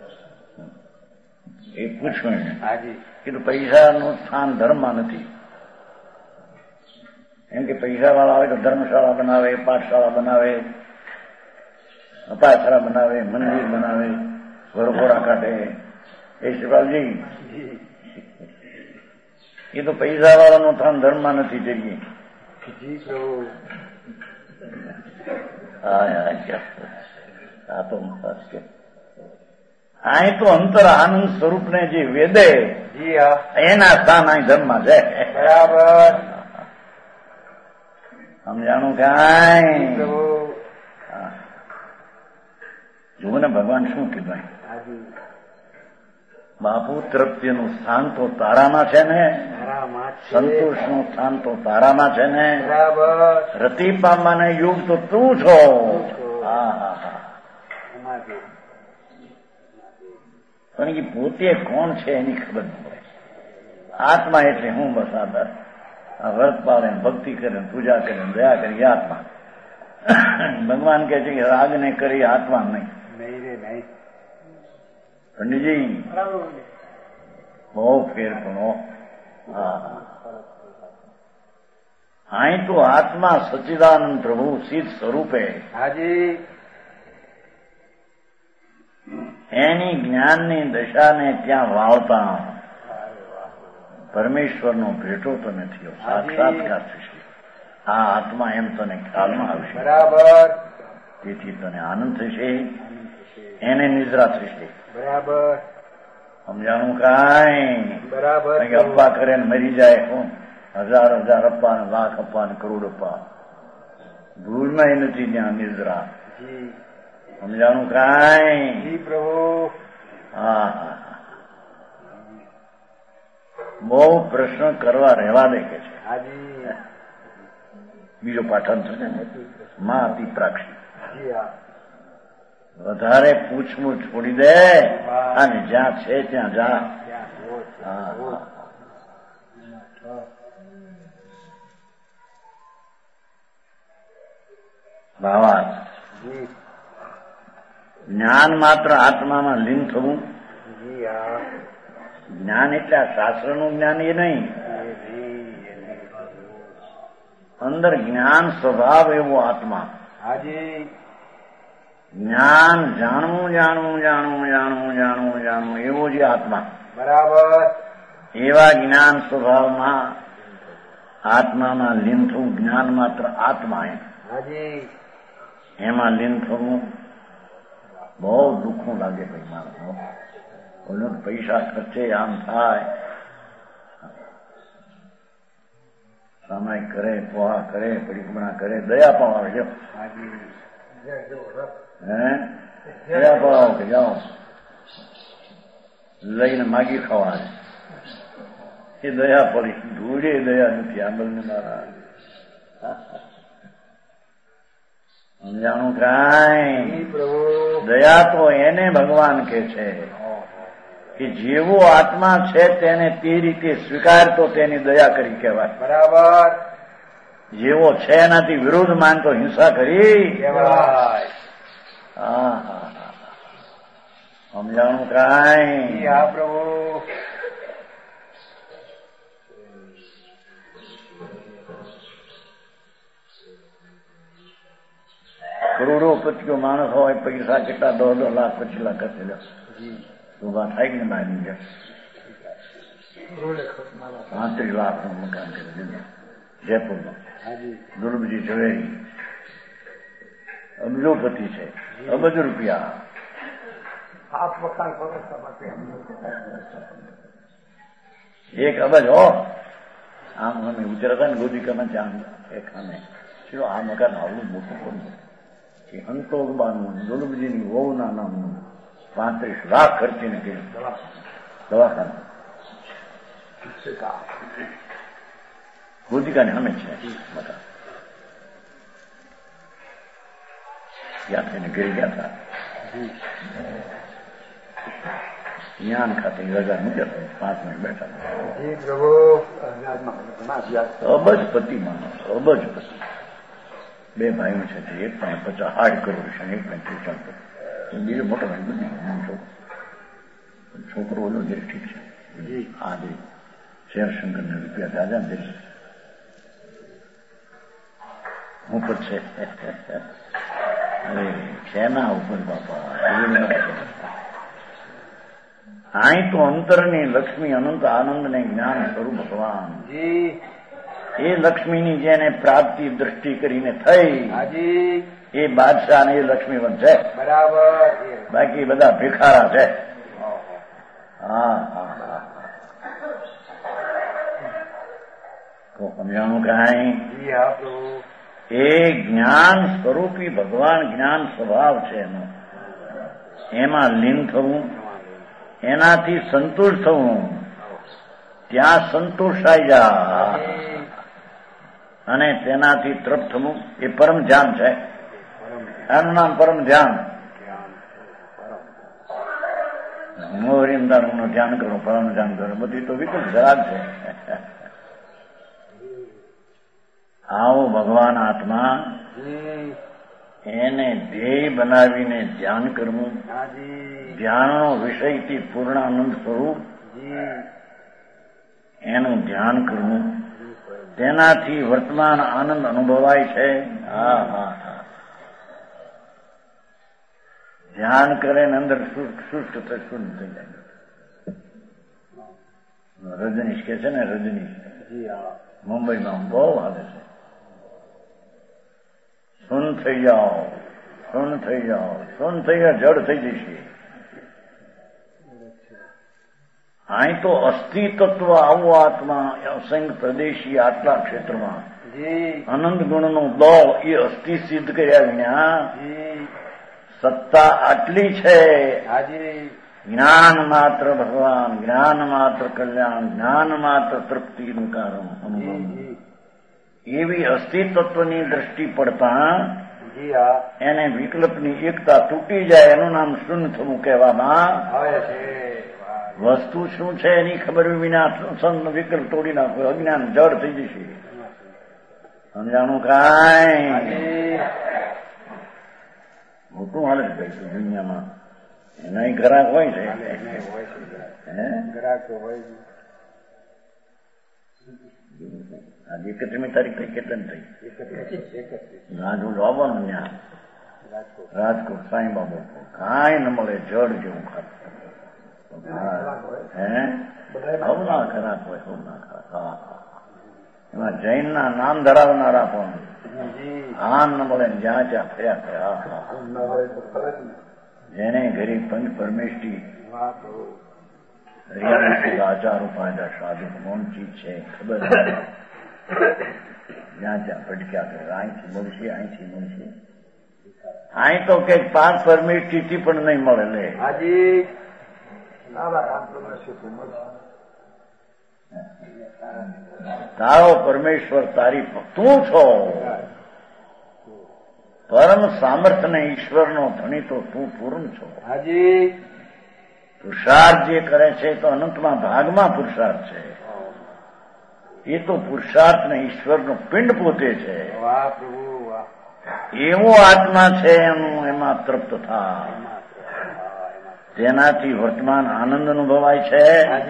એ પૂછવું કીધું પૈસાનું સ્થાન ધર્મમાં નથી. એમ કે પૈસા વાળા હોય તો ધર્મશાળા બનાવે, પાઠશાળા બનાવે, અપાયશાળા બનાવે, મંદિર બનાવે, ઘરઘોડા કાઢે. એ શિવાલજી એ તો પૈસા વાળાનું સ્થાન ધર્મમાં નથી. જઈએ આ તો અહીં તો અંતર આનંદ સ્વરૂપને જે વેદે એના સ્થાન અહીં ધર્મમાં છે. બરાબર. સમજાણું કાંઈ? જુઓ ને ભગવાન શું કીધું? બાપુ તૃપ્તિનું સ્થાન તો તારામાં છે ને, સંતોષનું સ્થાન તો તારામાં છે ને, રતિ પામવાને યુગ તો તું છો. પણ એ પોતે કોણ છે એની ખબર ન પડે. આત્મા એટલે હું બસ આ વ્રત પાળે, ભક્તિ કરે, પૂજા કરે, દયા કરી આત્મા. ભગવાન કહે છે કે રાગને કરી આત્મા નહીં. પંડિતજી બહુ ફેર પડો. અહીં તો આત્મા સચ્ચિદાનંદ પ્રભુ સિદ્ધ સ્વરૂપે એની જ્ઞાનની દશાને ત્યાં વાવતા પરમેશ્વરનો ભેટો તને થયો, સાક્ષાત્કાર થશે. આ આત્મા એમ તને ખ્યાલમાં આવશે. બરાબર. તેથી તને આનંદ થશે, એને નિદ્રા થશે. બરાબર. સમજાણું કાંઈ? બરાબર. અપ્પા કરે ને મરી જાય. 1000 અપ્પા ને લાખ અપ્પા ને કરોડ અપ્પા, ભૂલમાં નથી ત્યાં નિદ્રા. સમજાણું કાંઈ? પ્રભુ. હા, બહુ પ્રશ્ન કરવા રહેવા દે કે છે. બીજો પાઠન થશે ને માં અતિ પ્રાક્ષી. વધારે પૂછવું છોડી દે અને જ્યાં છે ત્યાં જા. ભાવાર્થ જ્ઞાન માત્ર આત્મામાં લીન થવું. જ્ઞાન એટલે આ શાસ્ત્રનું જ્ઞાન એ નહીં, અંદર જ્ઞાન સ્વભાવ એવો આત્મા. જ્ઞાન જાણવું એવો જે આત્મા. બરાબર. એવા જ્ઞાન સ્વભાવમાં આત્મામાં લીન થવું. જ્ઞાન માત્ર આત્મા એમાં લીન થવું બહુ દુઃખું લાગે ભાઈ માણસ. પૈસા ખર્ચે, આમ થાય, સમય કરે, પોહા કરે, પરિક્રમણા કરે, દયા પણ આવે. જો દયા પણ આવો કે જાઓ લઈને માગી ખાવા. એ દયા પડી. ધૂળે દયા નથી આંબલને મારા. સમજાણું કાંઈ? દયા તો એને ભગવાન કે છે. કે જેવો આત્મા છે તેને તે રીતે સ્વીકારતો તેની દયા કરી કહેવાય. બરાબર. જેવો છે એનાથી વિરોધ માનતો હિંસા કરી કહેવાય. હા હા સમજાણું કાંઈ? હા પ્રભુ. કરોડોપતિઓ માણસ હોય, પૈસા કેટલા 10 લાખ 25 લાખ ખર્ચેલા ઉભા થાય કે મારી ગયા 35 લાખનું મકાન કરી દીધું જયપુરમાં. દુર્લભજી ઝવેરી અબજોપતિ છે, અબજ રૂપિયા. એક અબજ હો. આમ અમે ઉતરતા ને ગોદિકામાં ત્યાં એક અમે આ મકાન આવડું મોટું બન્યું કે અંતોગબાનું દુર્લભજીની વહુના નામનું 35 લાખ ખર્ચીને કર્યું દવાખાના. ગોદિકાની અમે છે મકાન. ત્યાં થઈને ઘેરી ગયા હતા. જ્ઞાન ખાતે રજા મૂક્યા 5 મિનિટ બેઠા. અબજપતિ માણસ, અબજપતિ. 2 ભાઈઓ છે, એક પણ 50 કરોડ છે, એક પણ 53 કરોડ. બીજો મોટો ભાઈ બધી છોકરો ઓલો જે ઠીક છે. આ જે શેરશંકરના રૂપિયા દાદા ને ઉપર છે. અરે શેના ઉપર બાપા. અહીં તો અંતરની લક્ષ્મી અનંત આનંદ ને જ્ઞાન સ્વરૂપ ભગવાન. એ લક્ષ્મીની જેને પ્રાપ્તિ દ્રષ્ટિ કરીને થઈ એ બાદશાહ ને એ લક્ષ્મીવંત છે. બરાબર. બાકી બધા ભિખારા છે. હા હા તો સમજાણું કાંઈ? એ જ્ઞાન સ્વરૂપી ભગવાન જ્ઞાન સ્વભાવ છે એનો. એમાં લીન થવું, એનાથી સંતુષ્ટ થવું, ત્યાં સંતોષાઈ જા અને તેનાથી તૃપ્ત થવું એ પરમ ધ્યાન છે. એનું નામ પરમ ધ્યાન. મોહરીમદારનું ધ્યાન કરો, પરમ ધ્યાન કરો, બધી તો વિકલ્પ જરાક છે. આવો ભગવાન આત્મા એને ધ્યેય બનાવીને ધ્યાન કરવું, ધ્યાનનો વિષયથી પૂર્ણાનંદ સ્વરૂપ એનું ધ્યાન કરવું, તેનાથી વર્તમાન આનંદ અનુભવાય છે. હા હા હા ધ્યાન કરે ને અંદર શુષ્ક શુદ્ધ થઈ જાય. રજનીશ કે છે ને, રજનીશ મુંબઈમાં બહુ હાલે છે. સુન થઈ જાઓ, સુન થઈ જાઓ, સુન થઈ ગયા જડ થઈ જશે. અહીં તો અસ્થિ તત્વ આવો આત્મા અસંખ્ય પ્રદેશી આટલા ક્ષેત્રમાં અનંત ગુણનો દો એ અસ્થિ સિદ્ધ કર્યા વિના સત્તા આટલી છે. જ્ઞાન માત્ર ભગવાન, જ્ઞાન માત્ર કલ્યાણ, જ્ઞાન માત્ર તૃપ્તિનું કારણ અનુભવ. એવી અસ્તિત્વની દ્રષ્ટિ પડતા એને વિકલ્પની એકતા તૂટી જાય. એનું નામ શૂન્ય થવું કહેવામાં આવે છે. વસ્તુ શું છે એની ખબર વિના વિકલ્પ તોડી નાખો, અજ્ઞાન જડ થઈ જશે. સમજાણું કાંઈ? મોટું હાલત કહીશું દુનિયામાં. એના ગ્રાહક હોય છે. ગ્રાહક તો હોય. આજે 31મી તારીખ થઈ, કેટલાની થઈ? રાજુ આવવાનું ત્યાં રાજકોટ સાંઈ બાબુ. કાંઈ ન મળે, જડ જેવું ખાતું. હવના ખરાબ હોય, હવના ખરાબ. હા એમાં જૈનના નામ ધરાવનારા પણ આમ ન મળે ને જ્યાં ત્યાં ફર્યા ફર્યા. જેને ઘરે પંચ પરમેષ્ઠી આચાર ઉપાય સાધુ કોણ ચીજ છે ખબર જ્યાં ત્યાં પટક્યા કરે. અહીંથી મળશે, અહીંથી મળશે. અહીં તો કઈક 5 પરમેષ્ઠી પણ નહીં મળે. લે તારો પરમેશ્વર તારી તું છો. પરમ સામર્થ્ય ને ઈશ્વરનો ધણી તો તું પૂર્ણ છો. પુરુષાર્થ જે કરે છે તો અનંતમાં ભાગમાં પુરુષાર્થ છે. એ તો પુરુષાર્થ ને ઈશ્વરનો પિંડ પોતે છે. એવો આત્મા છે એનું એમાં તૃપ્ત થાય, તેનાથી વર્તમાન આનંદ અનુભવાય છે.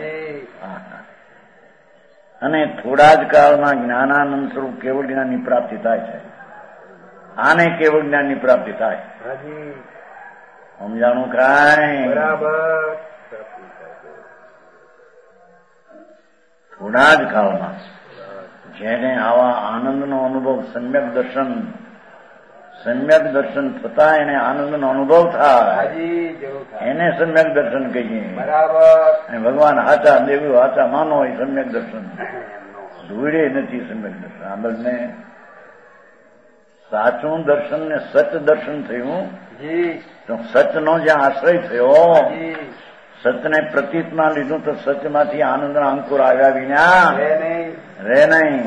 અને થોડા જ કાળમાં જ્ઞાનાનંદ સ્વરૂપ કેવળ જ્ઞાનની પ્રાપ્તિ થાય છે. આને કેવળ જ્ઞાનની પ્રાપ્તિ થાય. સમજાણું કાંઈ? બરાબર. થોડા જ કાળમાં જેને આવા આનંદનો અનુભવ સમ્યક દર્શન થતા એને આનંદનો અનુભવ થાય, એને સમ્યક દર્શન કહીએ. બરાબર. ભગવાન હાચા દેવું હાચા માનો હોય સમ્યક દર્શન. ધૂળે નથી સમ્યક દર્શન. આ બંને સાચું દર્શન ને સચ દર્શન થયું. તો સચનો જ્યાં આશ્રય થયો, સચને પ્રતીતમાં લીધું તો સચમાંથી આનંદના અંકુર આવ્યા વિના રે નહીં.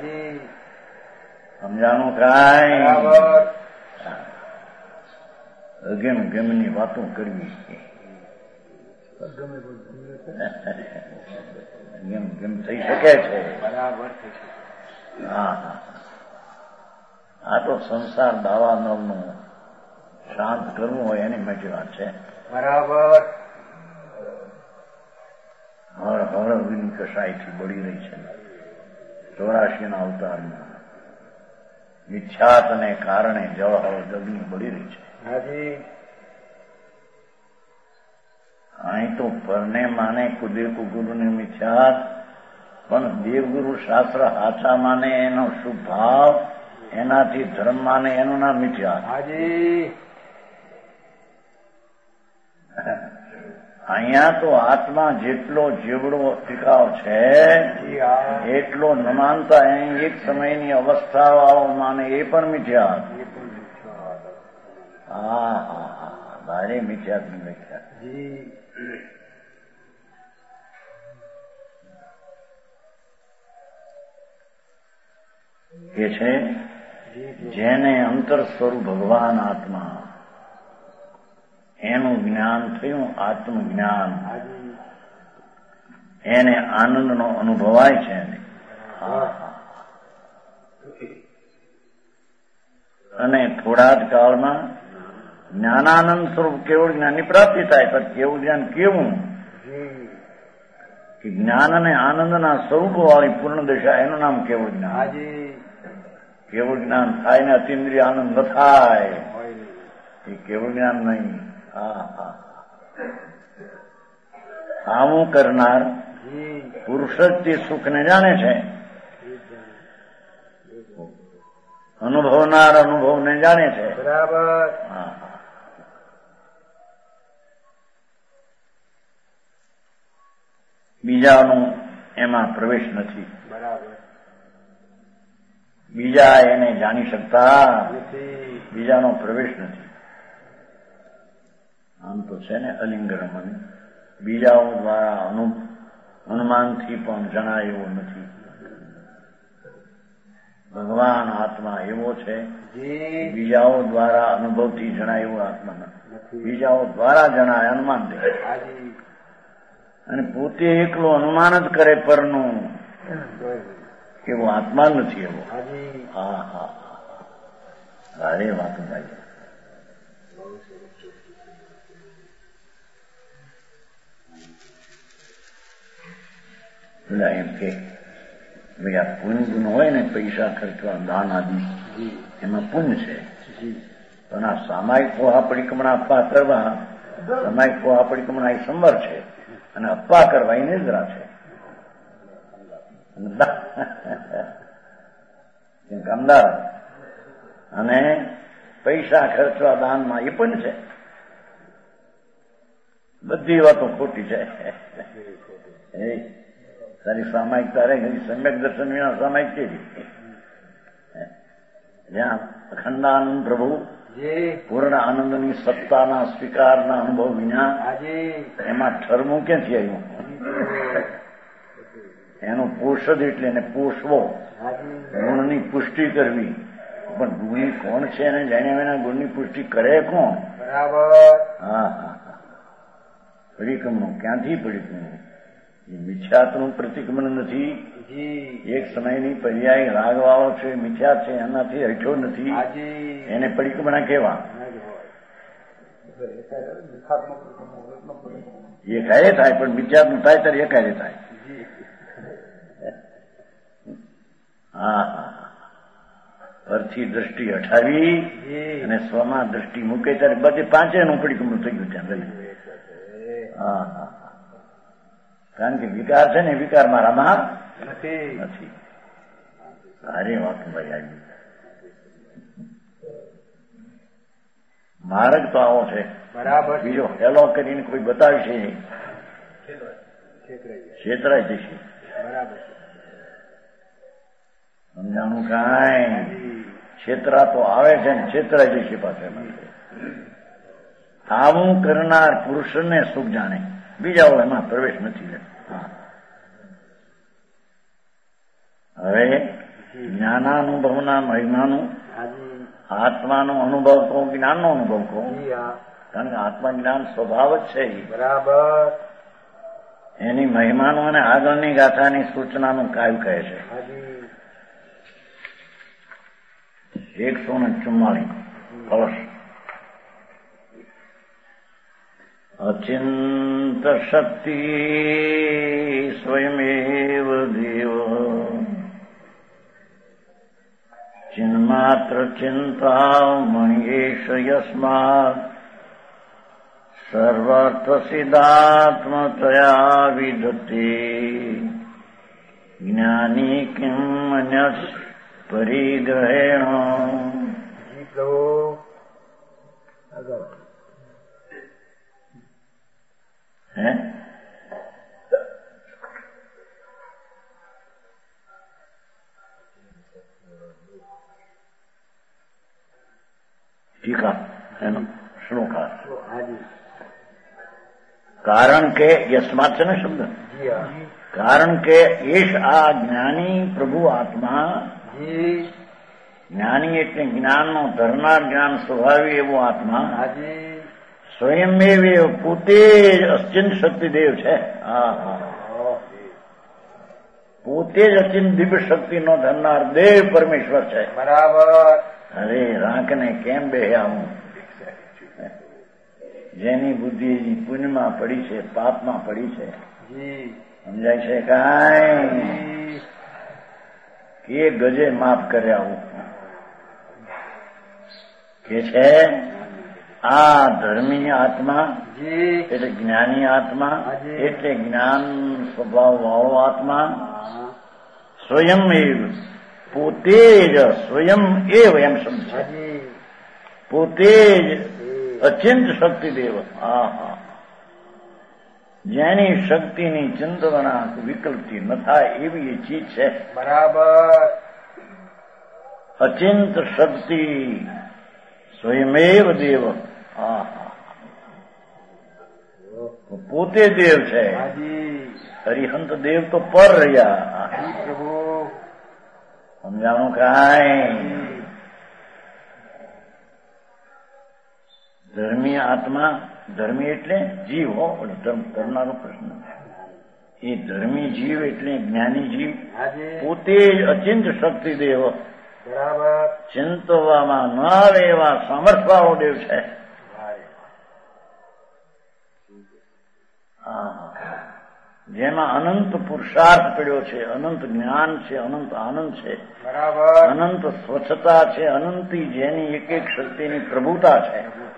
સમજાણું કાંઈ? અગેમ ગેમની વાતો કરવી, ગેમ થઈ શકે છે. હા, આ તો સંસાર દાવા નવનું શાંત કરવું હોય એની મોટી વાત છે. બરાબર. હળ વિની કસાઈથી બળી રહી છે. 84 ના અવતારમાં મિથ્યાતને કારણે જળહળ જગની બળી રહી છે. અહીં તો પરને માને કુદેકુ ગુરુને મિથ્યાત, પણ દેવગુરુ શાસ્ત્ર હાચા માને એનો શુભ ભાવ, એનાથી ધર્મ માને એનું નામ મિથ્યાત. અહીંયા તો આત્મા જેટલો જેવડો ટીકાવ છે એટલો ન માનતા અહીં એક સમયની અવસ્થાઓ માને એ પણ મિથ્યાત. હા, ભારે મિથ્યાત ની મિથ્યાત. કે છે જેને અંતર સ્વરૂપ ભગવાન આત્મા એનું જ્ઞાન થયું, આત્મજ્ઞાન, એને આનંદનો અનુભવાય છે. અને થોડા જ કાળમાં જ્ઞાનાનંદ સ્વરૂપ કેવળ જ્ઞાનની પ્રાપ્તિ થાય. પણ કેવું જ્ઞાન કેવું? કે જ્ઞાન અને આનંદના સ્વરૂપો વાળી પૂર્ણ દશા, એનું નામ કેવળ જ્ઞાન. કેવળ જ્ઞાન થાય ને અતિન્દ્રિય આનંદ ન થાય, એ કેવળ જ્ઞાન નહીં. આવું કરનાર પુરુષ જ તે સુખને જાણે છે. અનુભવનાર અનુભવને જાણે છે. બરાબર. બીજાનો એમાં પ્રવેશ નથી. બરાબર. બીજા એને જાણી શકતા, બીજાનો પ્રવેશ નથી. આમ તો છે ને અલિંગરમન, બીજાઓ દ્વારા અનુમાનથી પણ જણાય એવો નથી. ભગવાન આત્મા એવો છે બીજાઓ દ્વારા અનુભવથી જણાય એવો આત્મા નથી. બીજાઓ દ્વારા જણાય અનુમાન દે, અને પોતે એકલો અનુમાન જ કરે પરનું, એવો આત્મા નથી એવો. હા, અરે વાતો ભાઈ. પેલા એમ કે ભાઈ આ પુણ્ય ગુણ હોય ને, પૈસા ખર્ચવા, દાન આદિ, એમાં પુણ્ય છે. પણ આ સામાયિક પોહા પરિક્રમણા અપવા કરવા, સામાયિક પોહા પરિક્રમણા એ સંવર છે, અને અપવા કરવા એ નિદ્રા છે. કામદાર અને પૈસા ખર્ચવા દાનમાં એ પણ છે. બધી વાતો ખોટી છે. તારી સામાયિક તારે સમ્યક દર્શન વિના સામાયિક છે. જ્યાં અખંડાનંદ પ્રભુ પૂર્ણ આનંદની સત્તાના સ્વીકારના અનુભવ વિના એમાં ઠરવું ક્યાંથી આવ્યું? એનો પોષદ એટલે એને પોષવો, ગુણની પુષ્ટિ કરવી. પણ ગુણી કોણ છે અને જાણ્યા વિના ગુણની પુષ્ટિ કરે કોણ? બરાબર. હા, પરિક્રમણ ક્યાંથી પરિક્રમણ? એ મિથ્યાત્વનું પ્રતિક્રમણ નથી. એક સમયની પર્યાય રાગવાળો છે, મિથ્યા છે, એનાથી હટ્યો નથી, એને પરિક્રમણા કેવા? એ કાયે થાય, પણ મિથ્યાત્વ થાય ત્યારે એ કાયે થાય. હા હા, પરથી દ્રષ્ટિ હટાવી અને સ્વમાં દ્રષ્ટિ મૂકે ત્યારે બધે પાંચેનું પરિક્રમણ થઈ ગયું ત્યાં. હા હા, કારણ કે વિકાર છે ને, વિકાર મારામાં નથી. સારી વાત ભાઈ આવી. માર્ગ તો આવો છે બરાબર. બીજો હેલો કરીને કોઈ બતાવશે છેતરાઈ જશે. બરાબર, સમજાણું? કાંઈ છેતરા તો આવે છે ને છેતરાઈ જશે પાછળ. આવું કરનાર પુરુષને સુખ જાણે, બીજાઓ એમાં પ્રવેશ નથી. હવે જ્ઞાનાનુભવના મહિમાનું આત્માનો અનુભવ કહો, જ્ઞાનનો અનુભવ કહો, કારણ કે આત્મા જ્ઞાન સ્વભાવ જ છે. બરાબર. એની મહિમાનું અને આગળની ગાથાની સૂચનાનું કાવ્ય કહે છે. 144 કલશ. અચિંત શક્તિ સ્વયમેવ દેવ ચિન્માત્ર ચિંતા મણ્યેશ યસ્માત સર્વર્થ સિદ્ધાત્મતયા વિદતે જ્ઞાની કિમ અન્યસ પરિગ્રહેણ. હે ટીકા એનો શ્લોકા. કારણ કે યસ્માત છે ને શબ્દ, કારણ કે એશ આ જ્ઞાની પ્રભુ આત્મા, જ્ઞાની એટલે જ્ઞાનનો ધરનાર, જ્ઞાન સ્વભાવી એવો આત્મા સ્વયંમેવ પોતે જ અચિંત શક્તિદેવ છે. પોતે જ અચિંત દિવ્ય શક્તિનો ધરનાર દેવ પરમેશ્વર છે. બરાબર. અરે રાંકને કેમ બેહ્યા? જેની બુદ્ધિ પુણ્યમાં પડી છે, પાપમાં પડી છે, સમજાય છે કાંઈ? કે ગજે માફ કરે આવું કે છે. આ ધર્મી આત્મા એટલે જ્ઞાની આત્મા એટલે જ્ઞાન સ્વભાવ વાળો આત્મા સ્વયં પોતે જ સ્વયં એવ એમ શબ્દ છે. પોતે જ અચિંત શક્તિદેવ. હા, જેની શક્તિની ચિંતવના વિકલ્પથી ન થાય એવી એ ચીજ છે. બરાબર. અચિંત શક્તિ સ્વયમેવ દેવ. પોતે દેવ છે. હરિહંત દેવ તો પર રહ્યા. સમજાણું કાંઈ? ધર્મી આત્મા, ધર્મી એટલે જીવ હો, કરનારો પ્રશ્ન. એ ધર્મી જીવ એટલે જ્ઞાની જીવ પોતે જ અચિંત શક્તિ દેવ. બરાબર. ચિંતવામાં ન આવે એવા સામર્થ્યવાળો દેવ છે. જેમાં અનંત પુરુષાર્થ પડ્યો છે, અનંત જ્ઞાન છે, અનંત આનંદ છે, બરાબર, અનંત સ્વચ્છતા છે, અનંતી જેની એક એક શક્તિની પ્રભુતા છે.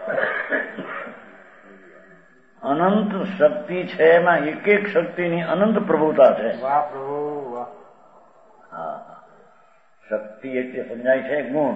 અનંત શક્તિ છે, એમાં એક એક શક્તિની અનંત પ્રભુતા છે. વાહ પ્રભુ વાહ. હા, શક્તિ એટલે સમજાય છે ગુણ.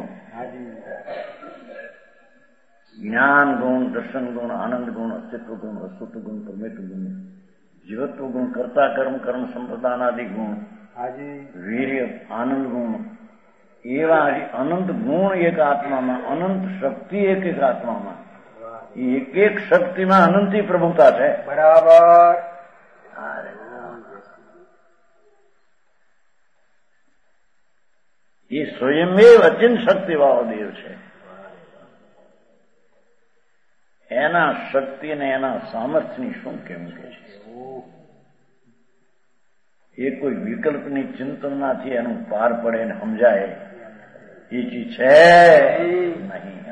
જ્ઞાન ગુણ, દર્શન ગુણ, આનંદ ગુણ, અસ્તિત્વ ગુણ, અસ્તિત્વ ગુણ, પરમેત્વ ગુણ, જીવત્વ ગુણ, કર્તા કર્મ, કર્મ સંપ્રદાનાદિ ગુણ, વીર્ય, આનંદ ગુણ, એવા અનંત ગુણ એક આત્મામાં, અનંત શક્તિ એક એક આત્મામાં, એક એક શક્તિમાં અનંતી પ્રભુતા છે. બરાબર. એ સ્વયંમેવ અચિંત શક્તિ વાળો દેવ છે. એના શક્તિ અને એના સામર્થ્યની શું કેમ કે છે? એ કોઈ વિકલ્પની ચિંતનાથી એનું પાર પડે ને સમજાય એ ચીજ છે નહીં.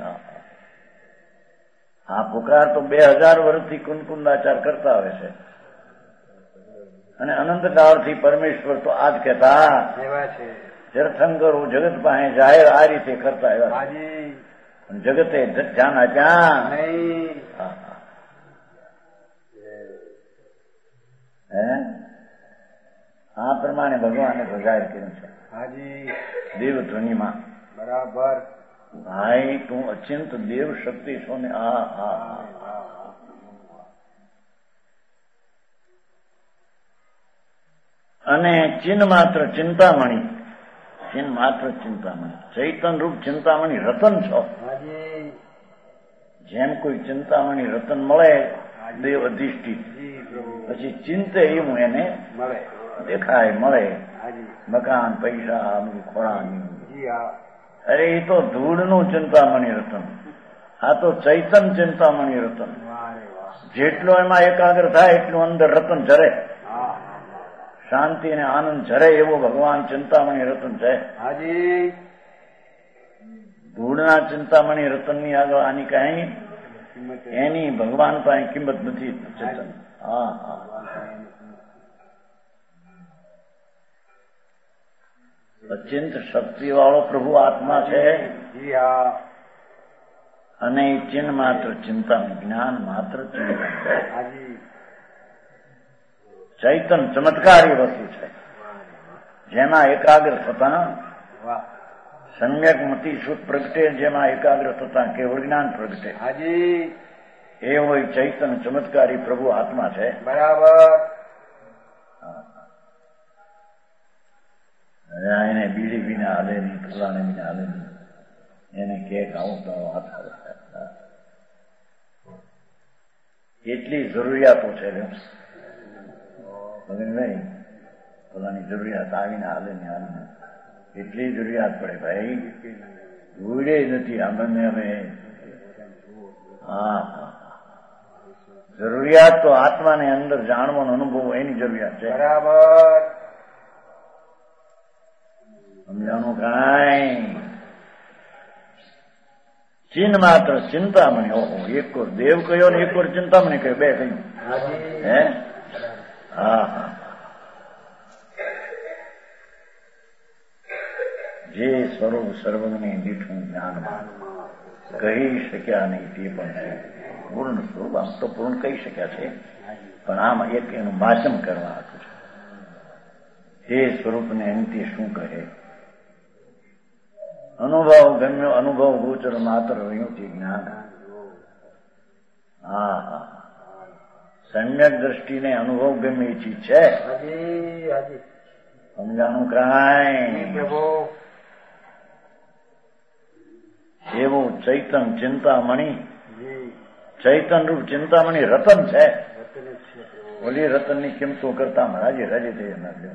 આ પુકાર તો 2000 વર્ષથી કુંદકુંદાચાર કરતા આવે છે અને અનંતકાળથી પરમેશ્વર તો આજ કહેતા તીર્થંકરો જગત પાસે જાહેર આ રીતે કરતા આવ્યા પણ જગતે ધ્યાન આપ્યા. આ પ્રમાણે ભગવાને તો જાહેર કર્યું છે દેવધ્વનિમાં. બરાબર. ભાઈ તું અચિંત દેવ શક્તિ છો ને. અને ચિન્હ માત્ર ચિંતામણી, ચિન્હ માત્ર ચિંતામણી, ચૈતન રૂપ ચિંતામણી રતન છો. જેમ કોઈ ચિંતામણી રતન મળે દેવ અધિષ્ઠિત, પછી ચિંતે એવું એને દેખાય મળે. મકાન, પૈસા, ખોરાની. અરે એ તો ધૂળનું ચિંતામણી રતન, આ તો ચૈતન ચિંતામણી રતન. જેટલો એમાં એકાગ્ર થાય એટલું અંદર રતન ઝરે, શાંતિ અને આનંદ ઝરે એવો ભગવાન ચિંતામણી રતન છે. ધૂળના ચિંતામણી રતનની આગળ આની કઈ એની ભગવાન પાસે કિંમત નથી. ચેતન અચિંત શક્તિ વાળો પ્રભુ આત્મા છે અને એ ચિન્હ માત્ર ચિંતા, જ્ઞાન માત્ર ચિંતા છે. ચૈતન ચમત્કારી વસ્તુ છે જેમાં એકાગ્ર થતા સમ્યક મતિ સુખ પ્રગટે, જેમાં એકાગ્ર થતા કેવળ જ્ઞાન પ્રગટે. એ હોય ચૈતન ચમત્કારી પ્રભુ આત્મા છે. બરાબર. એને બીડી બીને હાલે નહીં, ફલાણે બીને હાલે નહીં, એને કેક આવું તો હાથ આવે. એટલી જરૂરિયાતો છે નહીં, ફલાની જરૂરિયાત આવીને હાલે ને હાલે ને એટલી જરૂરિયાત પડે ભાઈ. જોડે નથી આપણને હવે. જરૂરિયાત તો આત્માને અંદર જાણવાનો અનુભવ એની જરૂરિયાત છે. બરાબર. સમજાણું કાંઈ? ચિન્હ માત્ર ચિંતામણી. ઓહો, એક કોર દેવ કયો ને એક કોર ચિંતામણી કયો, બે કહ્યું. હે? હા. જે સ્વરૂપ સર્વને દીઠું જ્ઞાનમાં કહી શક્યા નહીં તે પણ છે. પૂર્ણ સ્વરૂપ આમ તો પૂર્ણ કહી શક્યા છે પણ આમ એક એનું વાચન કરવા હતું છે. એ સ્વરૂપને એમ તે શું કહે? અનુભવ ગમ્યો, અનુભવ ગોચર માત્ર રહ્યું તે જ્ઞાન. સમ્યક દ્રષ્ટિને અનુભવ ગમે એ ચીજ છે. સમજાણું કાંઈ? એવું ચૈતન ચિંતામણી, ચૈતન રૂપ ચિંતામણી રતન છે. ઓલી રતનની કિંમતો કરતા રાજી રાજી થઈ નાખજો.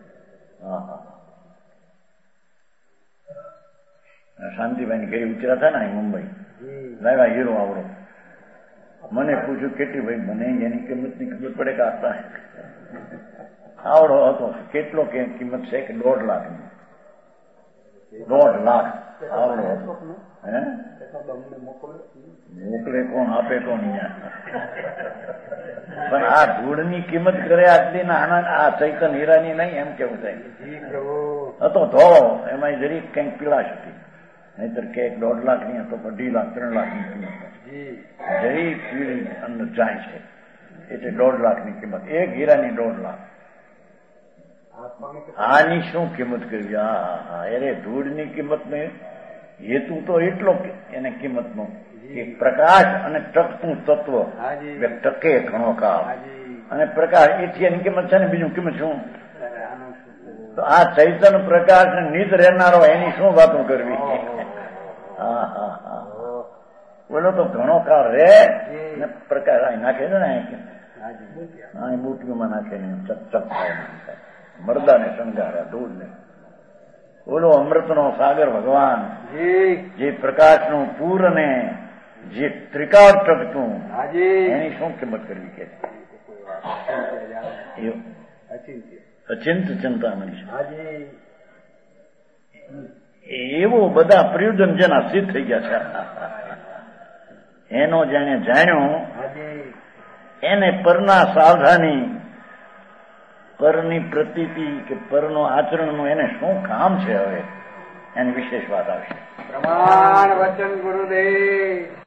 શાંતિભાઈ ઘરે ઉતર્યા હતા ને મુંબઈ, લાવ્યા હીરો આવડો. મને પૂછ્યું કેટલી ભાઈ, મને એની કિંમતની ખબર પડે કે આટલા આવડો હતો. કેટલો કિંમત છે કે 1.5 લાખની. 1.5 લાખ આવડો હતો. હે મોકલે કોણ, આપે કોણ? પણ આ ધૂળની કિંમત કરે આટલી નાના, આ ચૈતન હીરાની નહીં એમ કેવું થાય હતો. તો એમાં જરી કંઈક પીળાશ હતી, નહીતર કે 1.5 લાખની હતો, 2.5 લાખ 3 લાખની કિંમત જરી પીળી અંદર જાય છે એટલે 1.5 લાખની કિંમત. એક હીરાની 1.5 લાખ. આની શું કિંમત કરવી? અરે ધૂળની કિંમત ને હેતુ તો એટલો એને કિંમતનો કે પ્રકાશ અને ટકતું તત્વ ટકે ઘણો કાળ, અને પ્રકાશ એથી એની કિંમત છે ને. બીજું કિંમત શું? તો આ ચૈતન પ્રકાશ ને નિત રહેનારો એની શું વાતો કરવી? બોલો તો ઘણો કાળ રે ને પ્રકાશ અહીં નાખે છે ને, અહીં બુટીઓમાં નાખે ને ચકચક થાય, મરદાને શણગાર્યા ધૂળ ને. બોલો અમૃતનો સાગર ભગવાન જે પ્રકાશનું પૂર ને જે ત્રિકાળ ટકતું એની શું કિંમત કરવી કે અચિંત ચિંતામણી છે. એવો બધા પ્રયોજન જેના સિદ્ધ થઈ ગયા છે એનો જેને જાણ્યો એને પરના સાવધાની પરની પ્રતીતિ કે પરનો આચરણનું એને શું કામ છે હવે એની વિશેષ વાત આવશે. પ્રમાણ વચન ગુરુદેવ.